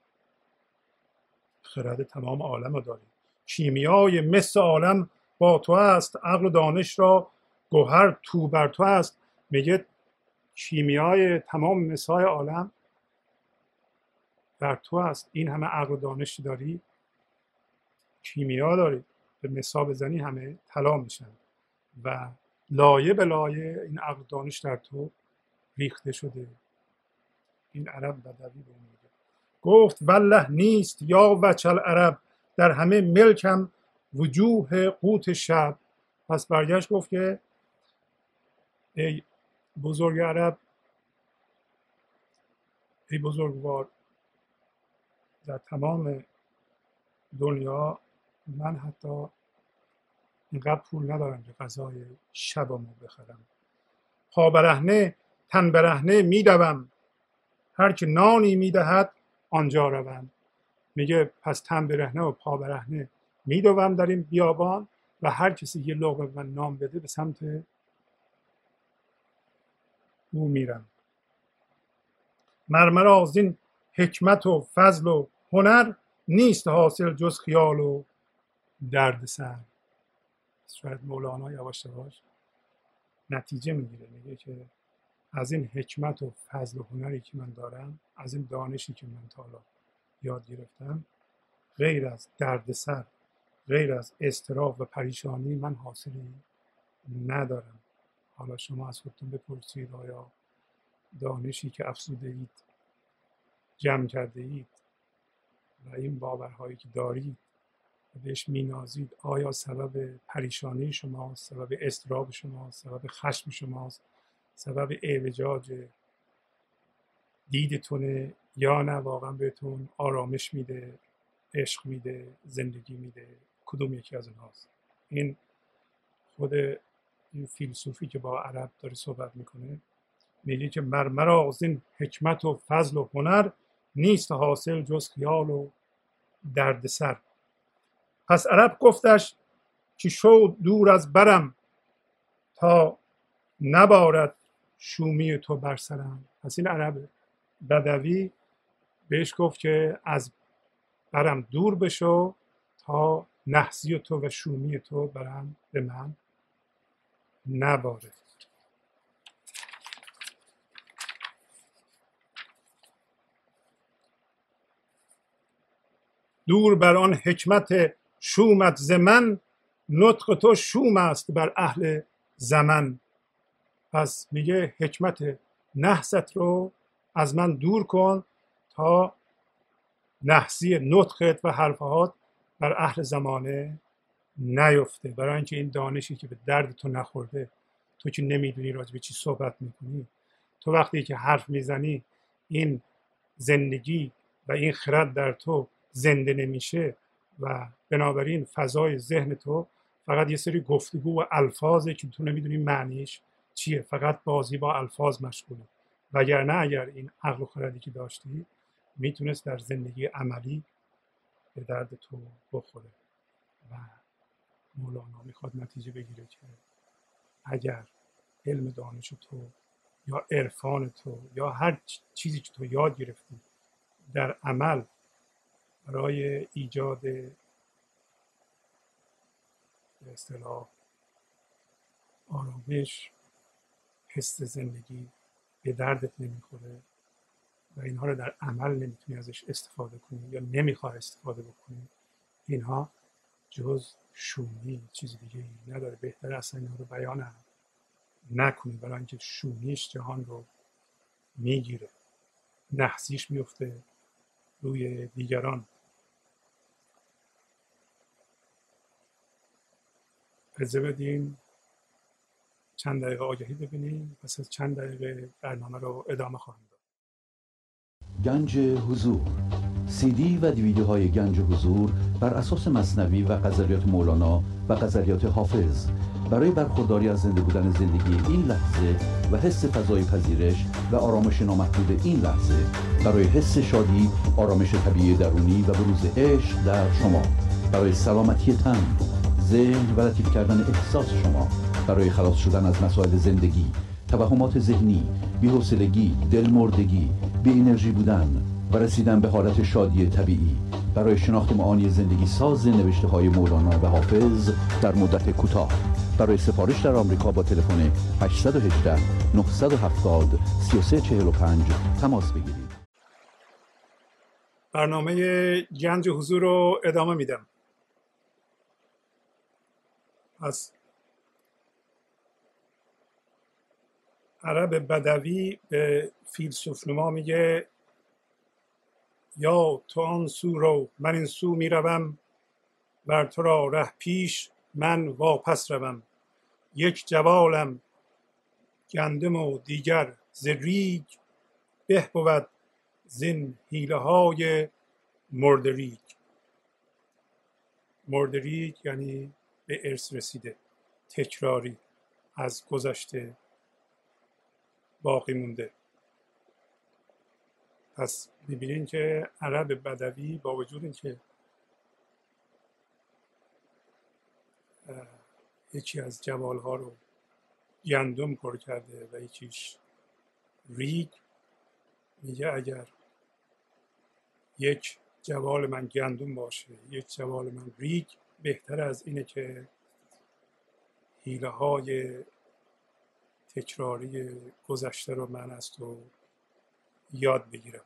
خرد تمام عالم رو داری. کیمیای مس عالم با تو است، عقل و دانش را گوهر تو بر تو است. میگه کیمیای تمام مسای عالم در تو است. این همه عقل و دانش داری، کیمیا داری، به مسا بزنی همه طلا میشن و لایه به لایه این عقل و دانش در تو ریخته شده. این عرب بدوی به میگه. گفت والله نیست یا وچل عرب، در همه ملکم وجوه قوت شب. پس برگشت گفت که ای بزرگ عرب، ای بزرگوار، در تمام دنیا من حتی اینقدر پول ندارم که غذای شبمو بخرم. پا برهنه تن برهنه میدوم، هر که نانی میدهد آنجا روم. میگه پس تن برهنه و پا برهنه میدوم در این بیابان و هر کسی یه لقمه من نام بده به سمت او میرم. مرمرا از این حکمت و فضل و هنر، نیست حاصل جز خیال و درد سر. شاید مولانا یواش یواش نتیجه میگیره، میگه که از این حکمت و فضل و هنری که من دارم، از این دانشی که من تا حالا یاد گرفتم، غیر از درد سر، غیر از اضطراب و پریشانی من حاصلی ندارم. حالا شما از خودتون بپرسید آیا دانشی که افزوده اید، جمع کرده اید و این باورهایی که دارید و بهش مینازید، آیا سبب پریشانی شماست، سبب اضطراب شماست، سبب خشم شماست، سبب اعوجاج دیدتونه، یا نه واقعا بهتون آرامش میده، عشق میده، زندگی میده؟ کدوم یکی از اونهاست؟ این خود این فیلسوفی که با عرب داره صحبت میکنه میگه که مرمرا از این حکمت و فضل و هنر، نیست حاصل جز خیال و درد سر. پس عرب گفتش که شو دور از برم، تا نبارد شومی تو بر سرم. پس این عرب بدوی بهش گفت که از برم دور بشو تا نحسی تو و شومی تو برم به من نباره. دور بر آن حکمت شومت ز من، نطق تو شوم است بر اهل زمن. پس میگه حکمت نحست رو از من دور کن تا نحسی نطقت و حرفهات بر اهل زمانه نیفته. برای اینکه این دانشی که به درد تو نخورده، تو که نمیدونی راجع به چی صحبت میکنی، تو وقتی که حرف میزنی این زندگی و این خرد در تو زنده نمیشه و بنابراین فضای ذهن تو فقط یه سری گفتگو و الفاظه که تو نمیدونی معنیش چیه، فقط بازی با الفاظ مشغوله. وگرنه اگر این عقل و خردی که داشتی میتونست در زندگی عملی به درد تو بخوره. و مولانا میخواد نتیجه بگیره که اگر علم دانش تو یا عرفان تو یا هر چیزی که تو یاد گرفتی در عمل برای ایجاد به اصطلاح آرامش، حس زندگی به دردت نمیخوره و اینها رو در عمل نمیتونی ازش استفاده کنی یا نمیخوای استفاده بکنی، اینها جز شومی چیز دیگه ای نداره. بهتر اصلا اینها رو بیان هم نکنی، برای اینکه شومیش جهان رو میگیره، نحسیش میفته روی دیگران. اجازه بدیم چند دقیقه آگهی ببینیم، پس از چند دقیقه برنامه رو ادامه خواهیم داد. گنج حضور، سی دی و دیویدیوهای گنج حضور بر اساس مثنوی و غزلیات مولانا و غزلیات حافظ برای برخورداری از زنده بودن زندگی این لحظه و حس فضای پذیرش و آرامش نامحدود این لحظه، برای حس شادی، آرامش طبیعی درونی و بروز عشق در شما، برای سلامتی تن، ذهن و لطیف کردن احساس شما، برای خلاص شدن از مسائل زندگی، توهمات ذهنی، بی‌حوصلگی، دلمردگی، بی انرژی بودن و رسیدن به حالت شادی طبیعی، برای شناخت معانی زندگی ساز نوشته های مولانا و حافظ در مدت کوتاه. برای سفارش در آمریکا با تلفن هشت یک هشت نه هفت صفر سه سه چهار پنج تماس بگیرید. برنامه گنج حضور رو ادامه میدم. از عرب بدوی به فیلسوف نما میگه یا تو آن سو رو من این سو میروم، بر تو را ره پیش من واپس روم. یک جوالم گندم و دیگر ز ریگ، به بود زین حیله های مردریگ. مردریگ یعنی به ارث رسیده، تکراری، از گذشته باقی مونده. پس می‌بینین که عرب بدوی با وجود اینکه یکی از جوالها رو گندم پر کرده و یکیش ریگ، میگه اگر یک جوال من گندم باشه یک جوال من ریگ، بهتر از اینه که حیله های تکراری گذشته رو من از تو یاد بگیرم.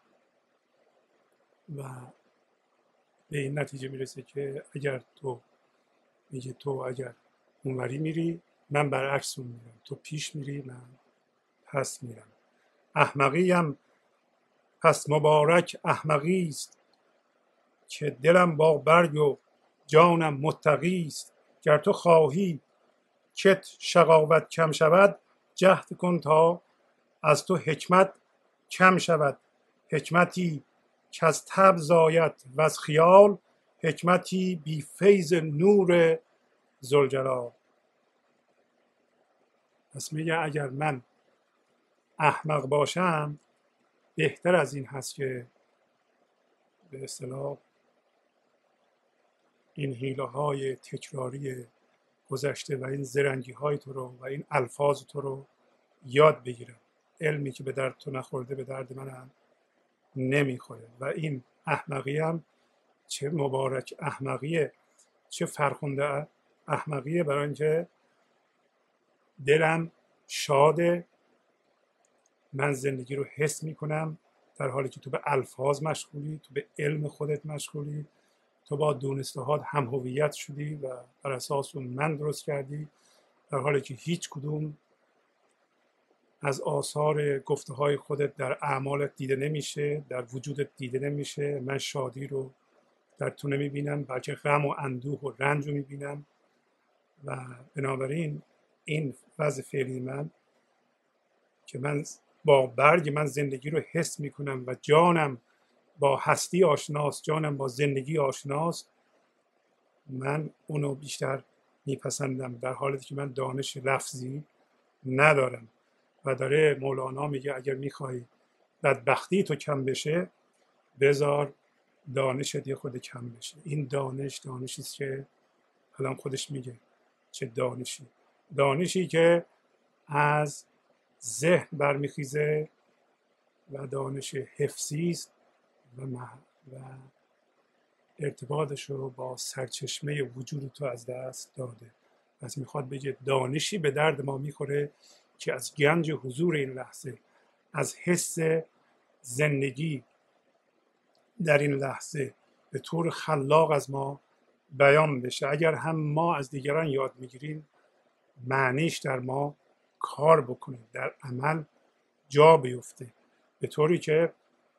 و به این نتیجه میرسه که اگر تو میگه تو اگر اونوری میری من برعکس اون میرم، تو پیش میری من پس میرم. احمقیم پس مبارک احمقی است، که دلم با برگ و جانم متقی است. گر تو خواهی کت شقاوت کم شود، جهد کن تا از تو حکمت کم شود. حکمتی که از طبع زاید و از خیال، حکمتی بی فیض نور ذوالجلال. پس میگه اگر من احمق باشم بهتر از این هست که به اصطلاح این حیله های تکراری گذشته و این زرنگی های تو رو و این الفاظ تو رو یاد بگیرم. علمی که به درد تو نخورده به درد من هم نمیخوره. و این احمقی هم چه مبارک احمقیه، چه فرخنده احمقیه، برای اینکه دلم شاده، من زندگی رو حس میکنم، در حالی که تو به الفاظ مشغولی، تو به علم خودت مشغولی، تو با دونستهات هم هویت شدی و بر اساس اون من درست کردی، در حالی که هیچ کدوم از آثار گفته های خودت در اعمالت دیده نمیشه، در وجودت دیده نمیشه. من شادی رو در تو نمیبینم، بلکه غم و اندوه و رنج رو میبینم. و بنابراین این وضع فعلی من که من با برگ من زندگی رو حس میکنم و جانم با هستی آشناست، جانم با زندگی آشناست، من اونو بیشتر میپسندم، در حالی که من دانش لفظی ندارم. و داره مولانا میگه اگر میخوای بدبختی تو کم بشه، بذار دانشت یه خود کم بشه. این دانش دانشی است که الان خودش میگه چه دانشی، دانشی که از ذهن برمیخیزه و دانش حفظی است و, و ارتباطش رو با سرچشمه وجود تو از دست داده. پس میخواد بگه دانشی به درد ما میخوره که از گنج حضور این لحظه، از حس زندگی در این لحظه به طور خلاق از ما بیان بشه. اگر هم ما از دیگران یاد میگیریم، معنیش در ما کار بکنه، در عمل جا بیفته، به طوری که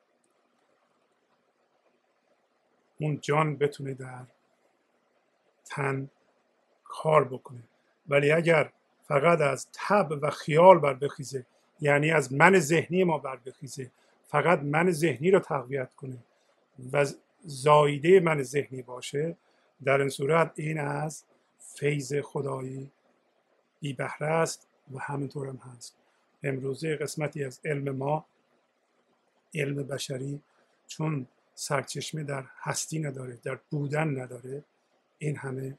اون جان بتونه در تن کار بکنه. ولی اگر فقط از طبع و خیال بر بخیزه، یعنی از من ذهنی ما بر بخیزه، فقط من ذهنی رو تقویت کنه و زایده من ذهنی باشه، در این صورت این از فیض خدایی بی بهره است و همینطور هم هست. امروزه قسمتی از علم ما، علم بشری، چون سرچشمه در هستی نداره، در بودن نداره، این همه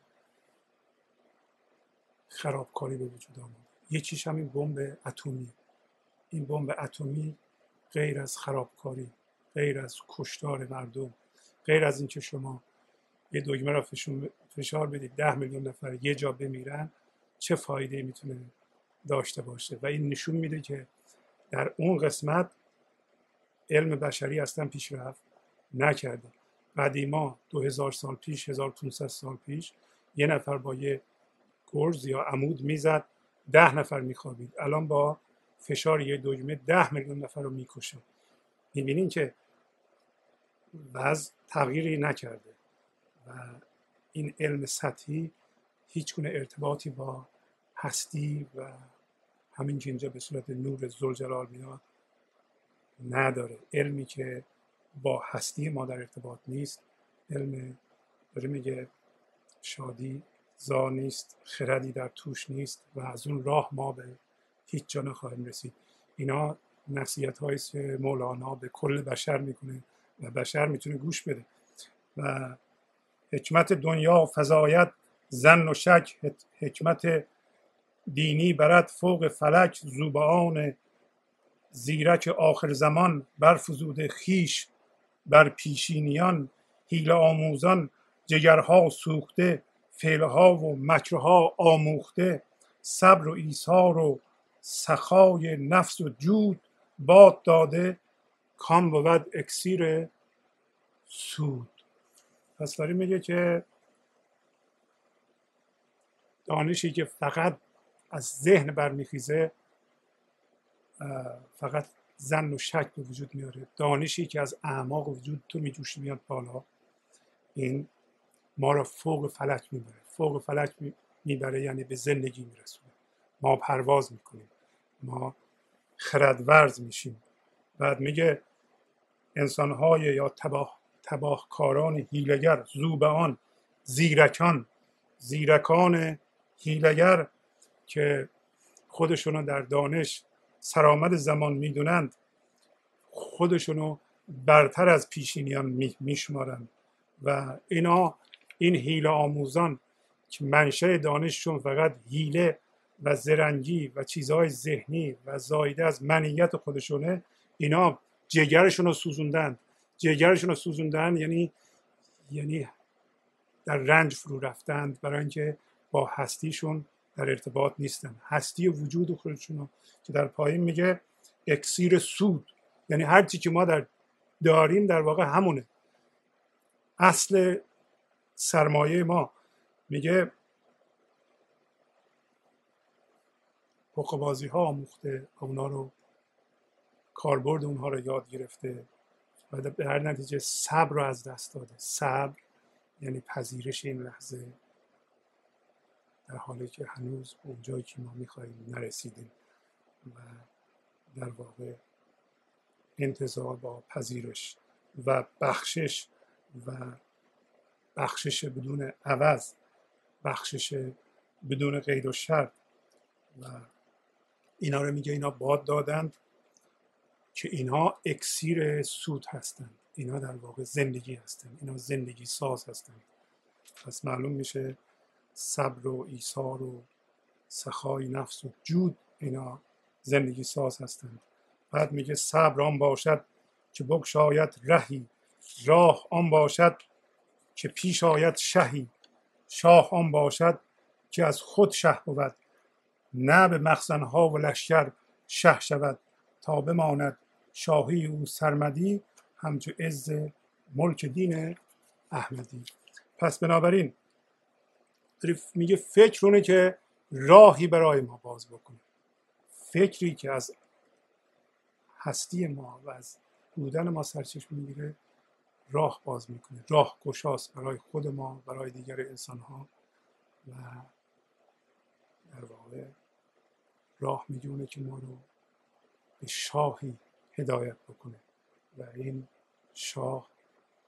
خرابکاری به وجود آمده. یکیش همین بمب اتمی. این بمب اتمی غیر از خرابکاری، غیر از کشتار مردم، غیر از اینکه شما یه دکمه را فشار بدید ده میلیون نفر یه جا بمیرن، چه فایده میتونه داشته باشه؟ و این نشون میده که در اون قسمت علم بشری اصلا پیشرفت نکرده. قدیما دو هزار سال پیش، هزار و پانصد سال پیش، یه نفر با یه گرز یا عمود میزد، ده نفر میخوابید. الان با فشار یه دکمه ده میلیون نفر رو میکشه. میبینین که وضع تغییری نکرده و این علم سطحی هیچ گونه ارتباطی با هستی و همین که اینجا به صورت نور ذوالجلال میاد نداره. علمی که با هستی ما در ارتباط نیست، علم داره میگه شادی زا نیست، خردی در توش نیست و از اون راه ما به هیچ جا نخواهیم رسید. اینا نصیحت هایی است که مولانا به کل بشر میکنه و بشر میتونه گوش بده. و حکمت دنیا فزاید ظن و شک، حکمت دینی برد فوق فلک، زوبعان زیرک آخر زمان برفزوده خیش بر پیشینیان، حیله آموزان جگرها سوخته، فعلها و مکرها آموخته، صبر و ایثار و سخای نفس و جود باد داده، کام بود اکسیر سود. پس داری میگه که دانشی که فقط از ذهن برمیخیزه فقط ظن و شک به وجود میاره. دانشی که از اعماق وجود تو میجوشه میاد بالا، این ما را فوق فلک میبره. فوق فلک میبره یعنی به زندگی میرسونه. ما پرواز میکنیم، ما خردورز میشیم. بعد میگه انسانهای یا تباه تباهکاران هیلگر، زوبعان زیرکان، زیرکان هیلگر که خودشونو در دانش سرآمد زمان میدونند، خودشونو برتر از پیشینیان میشمارند و اینا این حیله آموزان که منشأ دانششون فقط حیله و زرنگی و چیزهای ذهنی و زایده از منیت خودشونه، اینا جگرشون رو سوزوندن. جگرشون رو سوزوندن یعنی یعنی در رنج فرو رفتند، برای اینکه با هستیشون در ارتباط نیستن. هستی وجود خودشون که در پایین میگه اکسیر سود، یعنی هر چی که ما در داریم در واقع همونه. اصل سرمایه ما، میگه حقه‌بازی ها آموخته، اونا رو کاربرد اونها رو یاد گرفته و به هر نتیجه صبر رو از دست داده. صبر یعنی پذیرش این لحظه، در حالی که هنوز اونجایی که ما میخواییم نرسیدیم و در واقع انتظار با پذیرش و بخشش و بخشش بدون عوض، بخشش بدون قید و شرط و اینا رو میگه اینا باد دادند که اینا اکسیر سود هستند. اینا در واقع زندگی هستند، اینا زندگی ساز هستند. پس معلوم میشه صبر و ایثار و سخای نفس و جود اینا زندگی ساز هستند. بعد میگه صبر آن باشد که بگشاید رهی، راه آن باشد که پیش آید شهی، شاه آن باشد که از خود شه بود، نه به مخزنها و لشکر شه شود، تا بماند شاهی او سرمدی، همچو عز ملک دین احمدی. پس بنابراین میگه فکر اونه که راهی برای ما باز بکنه، فکری که از هستی ما و از بودن ما سرچشمه میگیره، راه باز میکنه، راه گشاست برای خود ما، برای دیگر انسان ها و در واقع راه میدونه که ما رو به شاهی هدایت بکنه و این شاه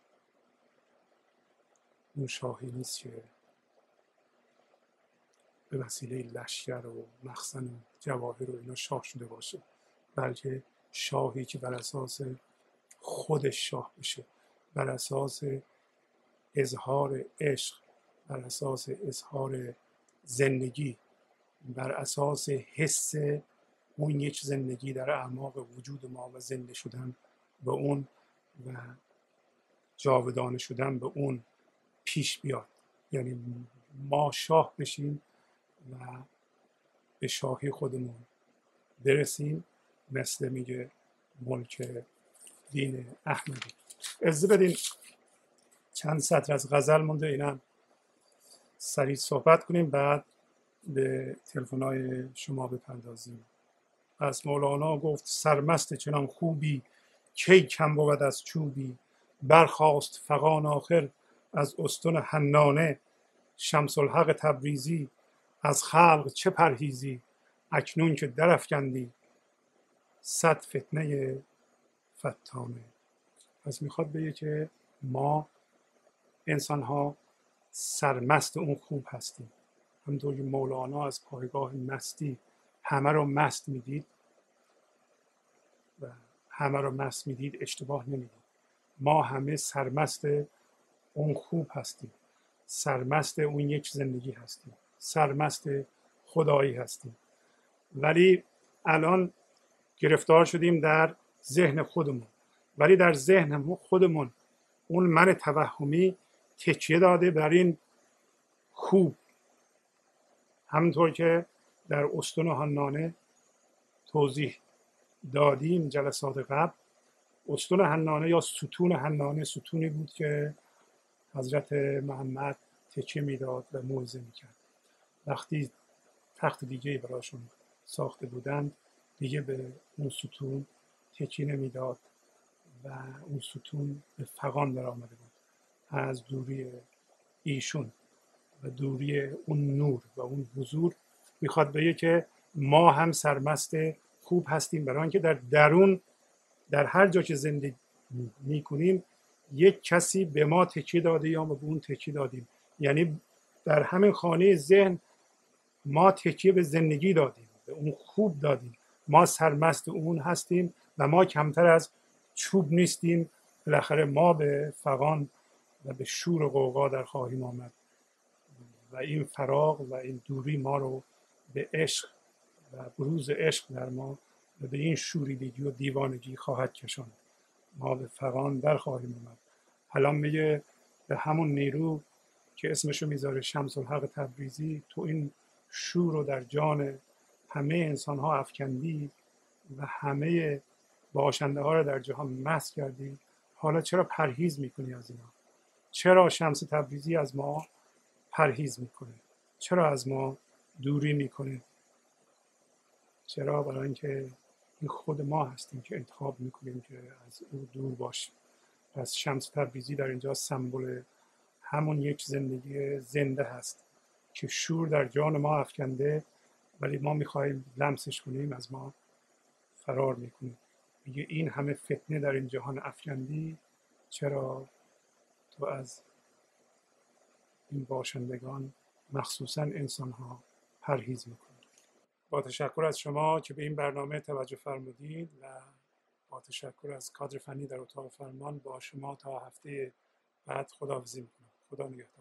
اون شاهی نیست که به به وسیله لشکر و مخزن و جواهر و اینا شاه شده باشه، بلکه شاهی که بر اساس خودش شاه بشه، بر اساس اظهار عشق، بر اساس اظهار زندگی، بر اساس حس اون یک زندگی در اعماق وجود ما و زنده شدن به اون و جاودانه شدن به اون پیش بیاد. یعنی ما شاه بشیم و به شاهی خودمون برسیم، مثل میگه ملک دین احمدی. اجازه بدین چند سطر از غزل مونده، اینم سریع صحبت کنیم، بعد به تلفن‌های شما بپردازیم. از مولانا گفت سرمست چنان خوبی، کی کم بود از چوبی. برخاست فغان آخر از استن حنانه، شمس الحق تبریزی از خلق چه پرهیزی. اکنون که درافکندی صد فتنه فتانه. پس میخواد بگه که ما انسان ها سرمست اون خوب هستیم. همونطور که مولانا از پایگاه مستی همه رو مست میدید و همه رو مست میدید، اشتباه نمیدید. ما همه سرمست اون خوب هستیم، سرمست اون یک زندگی هستیم، سرمست خدایی هستیم. ولی الان گرفتار شدیم در ذهن خودمون، ولی در ذهن خودمون اون من توهمی تکیه داده بر این خوب. همونطور که در استن حنانه توضیح دادیم جلسات قبل، استن حنانه یا ستون حنانه ستونی بود که حضرت محمد تکیه میداد و موعظه میکرد. وقتی تخت دیگه براشون ساخته بودند دیگه به اون ستون تکیه نمیداد و اون ستون به فغان در آمده بود از دوری ایشون و دوری اون نور و اون حضور. میخواد بگه که ما هم سرمست خوب هستیم، برای اینکه در درون در هر جا که زندگی میکنیم یک کسی به ما تکیه داده یا ما به اون تکیه دادیم. یعنی در همین خانه ذهن ما تکیه به زندگی دادیم، به اون خوب دادیم. ما سرمست اون هستیم و ما کمتر از چوب نیستیم. بالاخره ما به فغان و به شور و غوغا در خواهیم آمد و این فراغ و این دوری ما رو به عشق و بروز عشق در ما و به این شوریدگی و دیوانگی خواهد کشاند. ما به فغان در خواهیم آمد. الان میگه به همون نیرو که اسمشو میذاره شمس الحق تبریزی، تو این شور رو در جان همه انسان ها افکندی و همه باشنده ها رو در جهان مست کردی. حالا چرا پرهیز میکنی از اینا؟ چرا شمس تبریزی از ما پرهیز میکنه؟ چرا از ما دوری میکنه؟ چرا؟ برای اینکه این خود ما هستیم که انتخاب میکنیم که از او دور باشیم. پس شمس تبریزی در اینجا سمبل همون یک زندگی زنده هست که شور در جان ما افکنده، ولی ما میخوایم لمسش کنیم، از ما فرار میکنیم. میگه این همه فتنه در این جهان افکندی، چرا تو از این باشندگان مخصوصا انسان ها پرهیز میکنی؟ با تشکر از شما که به این برنامه توجه فرمودید و با تشکر از کادر فنی در اتاق فرمان، با شما تا هفته بعد خداحافظی میکنم. خدا نگهدار.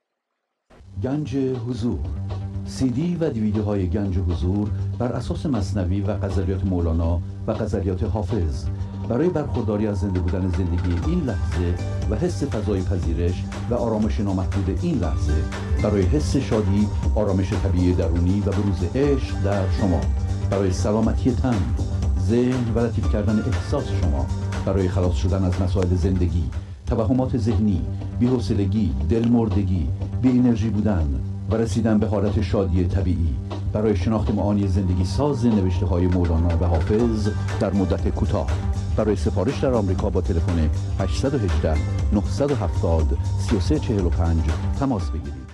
گنج حضور، سی دی و دیویدیوهای گنج حضور بر اساس مثنوی و غزلیات مولانا و غزلیات حافظ برای برخورداری از زنده بودن زندگی این لحظه و حس فضای پذیرش و آرامش نامحدود این لحظه، برای حس شادی، آرامش طبیعی درونی و بروز عشق در شما، برای سلامتی تن، ذهن و لطیف کردن احساس شما، برای خلاص شدن از مسائل زندگی، توهمات ذهنی، بی‌حوصلگی، دلمردگی، بی انرژی بودن و رسیدن به حالت شادی طبیعی، برای شناخت معانی زندگی ساز نوشته های مولانا و حافظ در مدت کوتاه. برای سفارش در آمریکا با تلفن هشت یک هشت نه هفت صفر سه سه چهار پنج تماس بگیرید.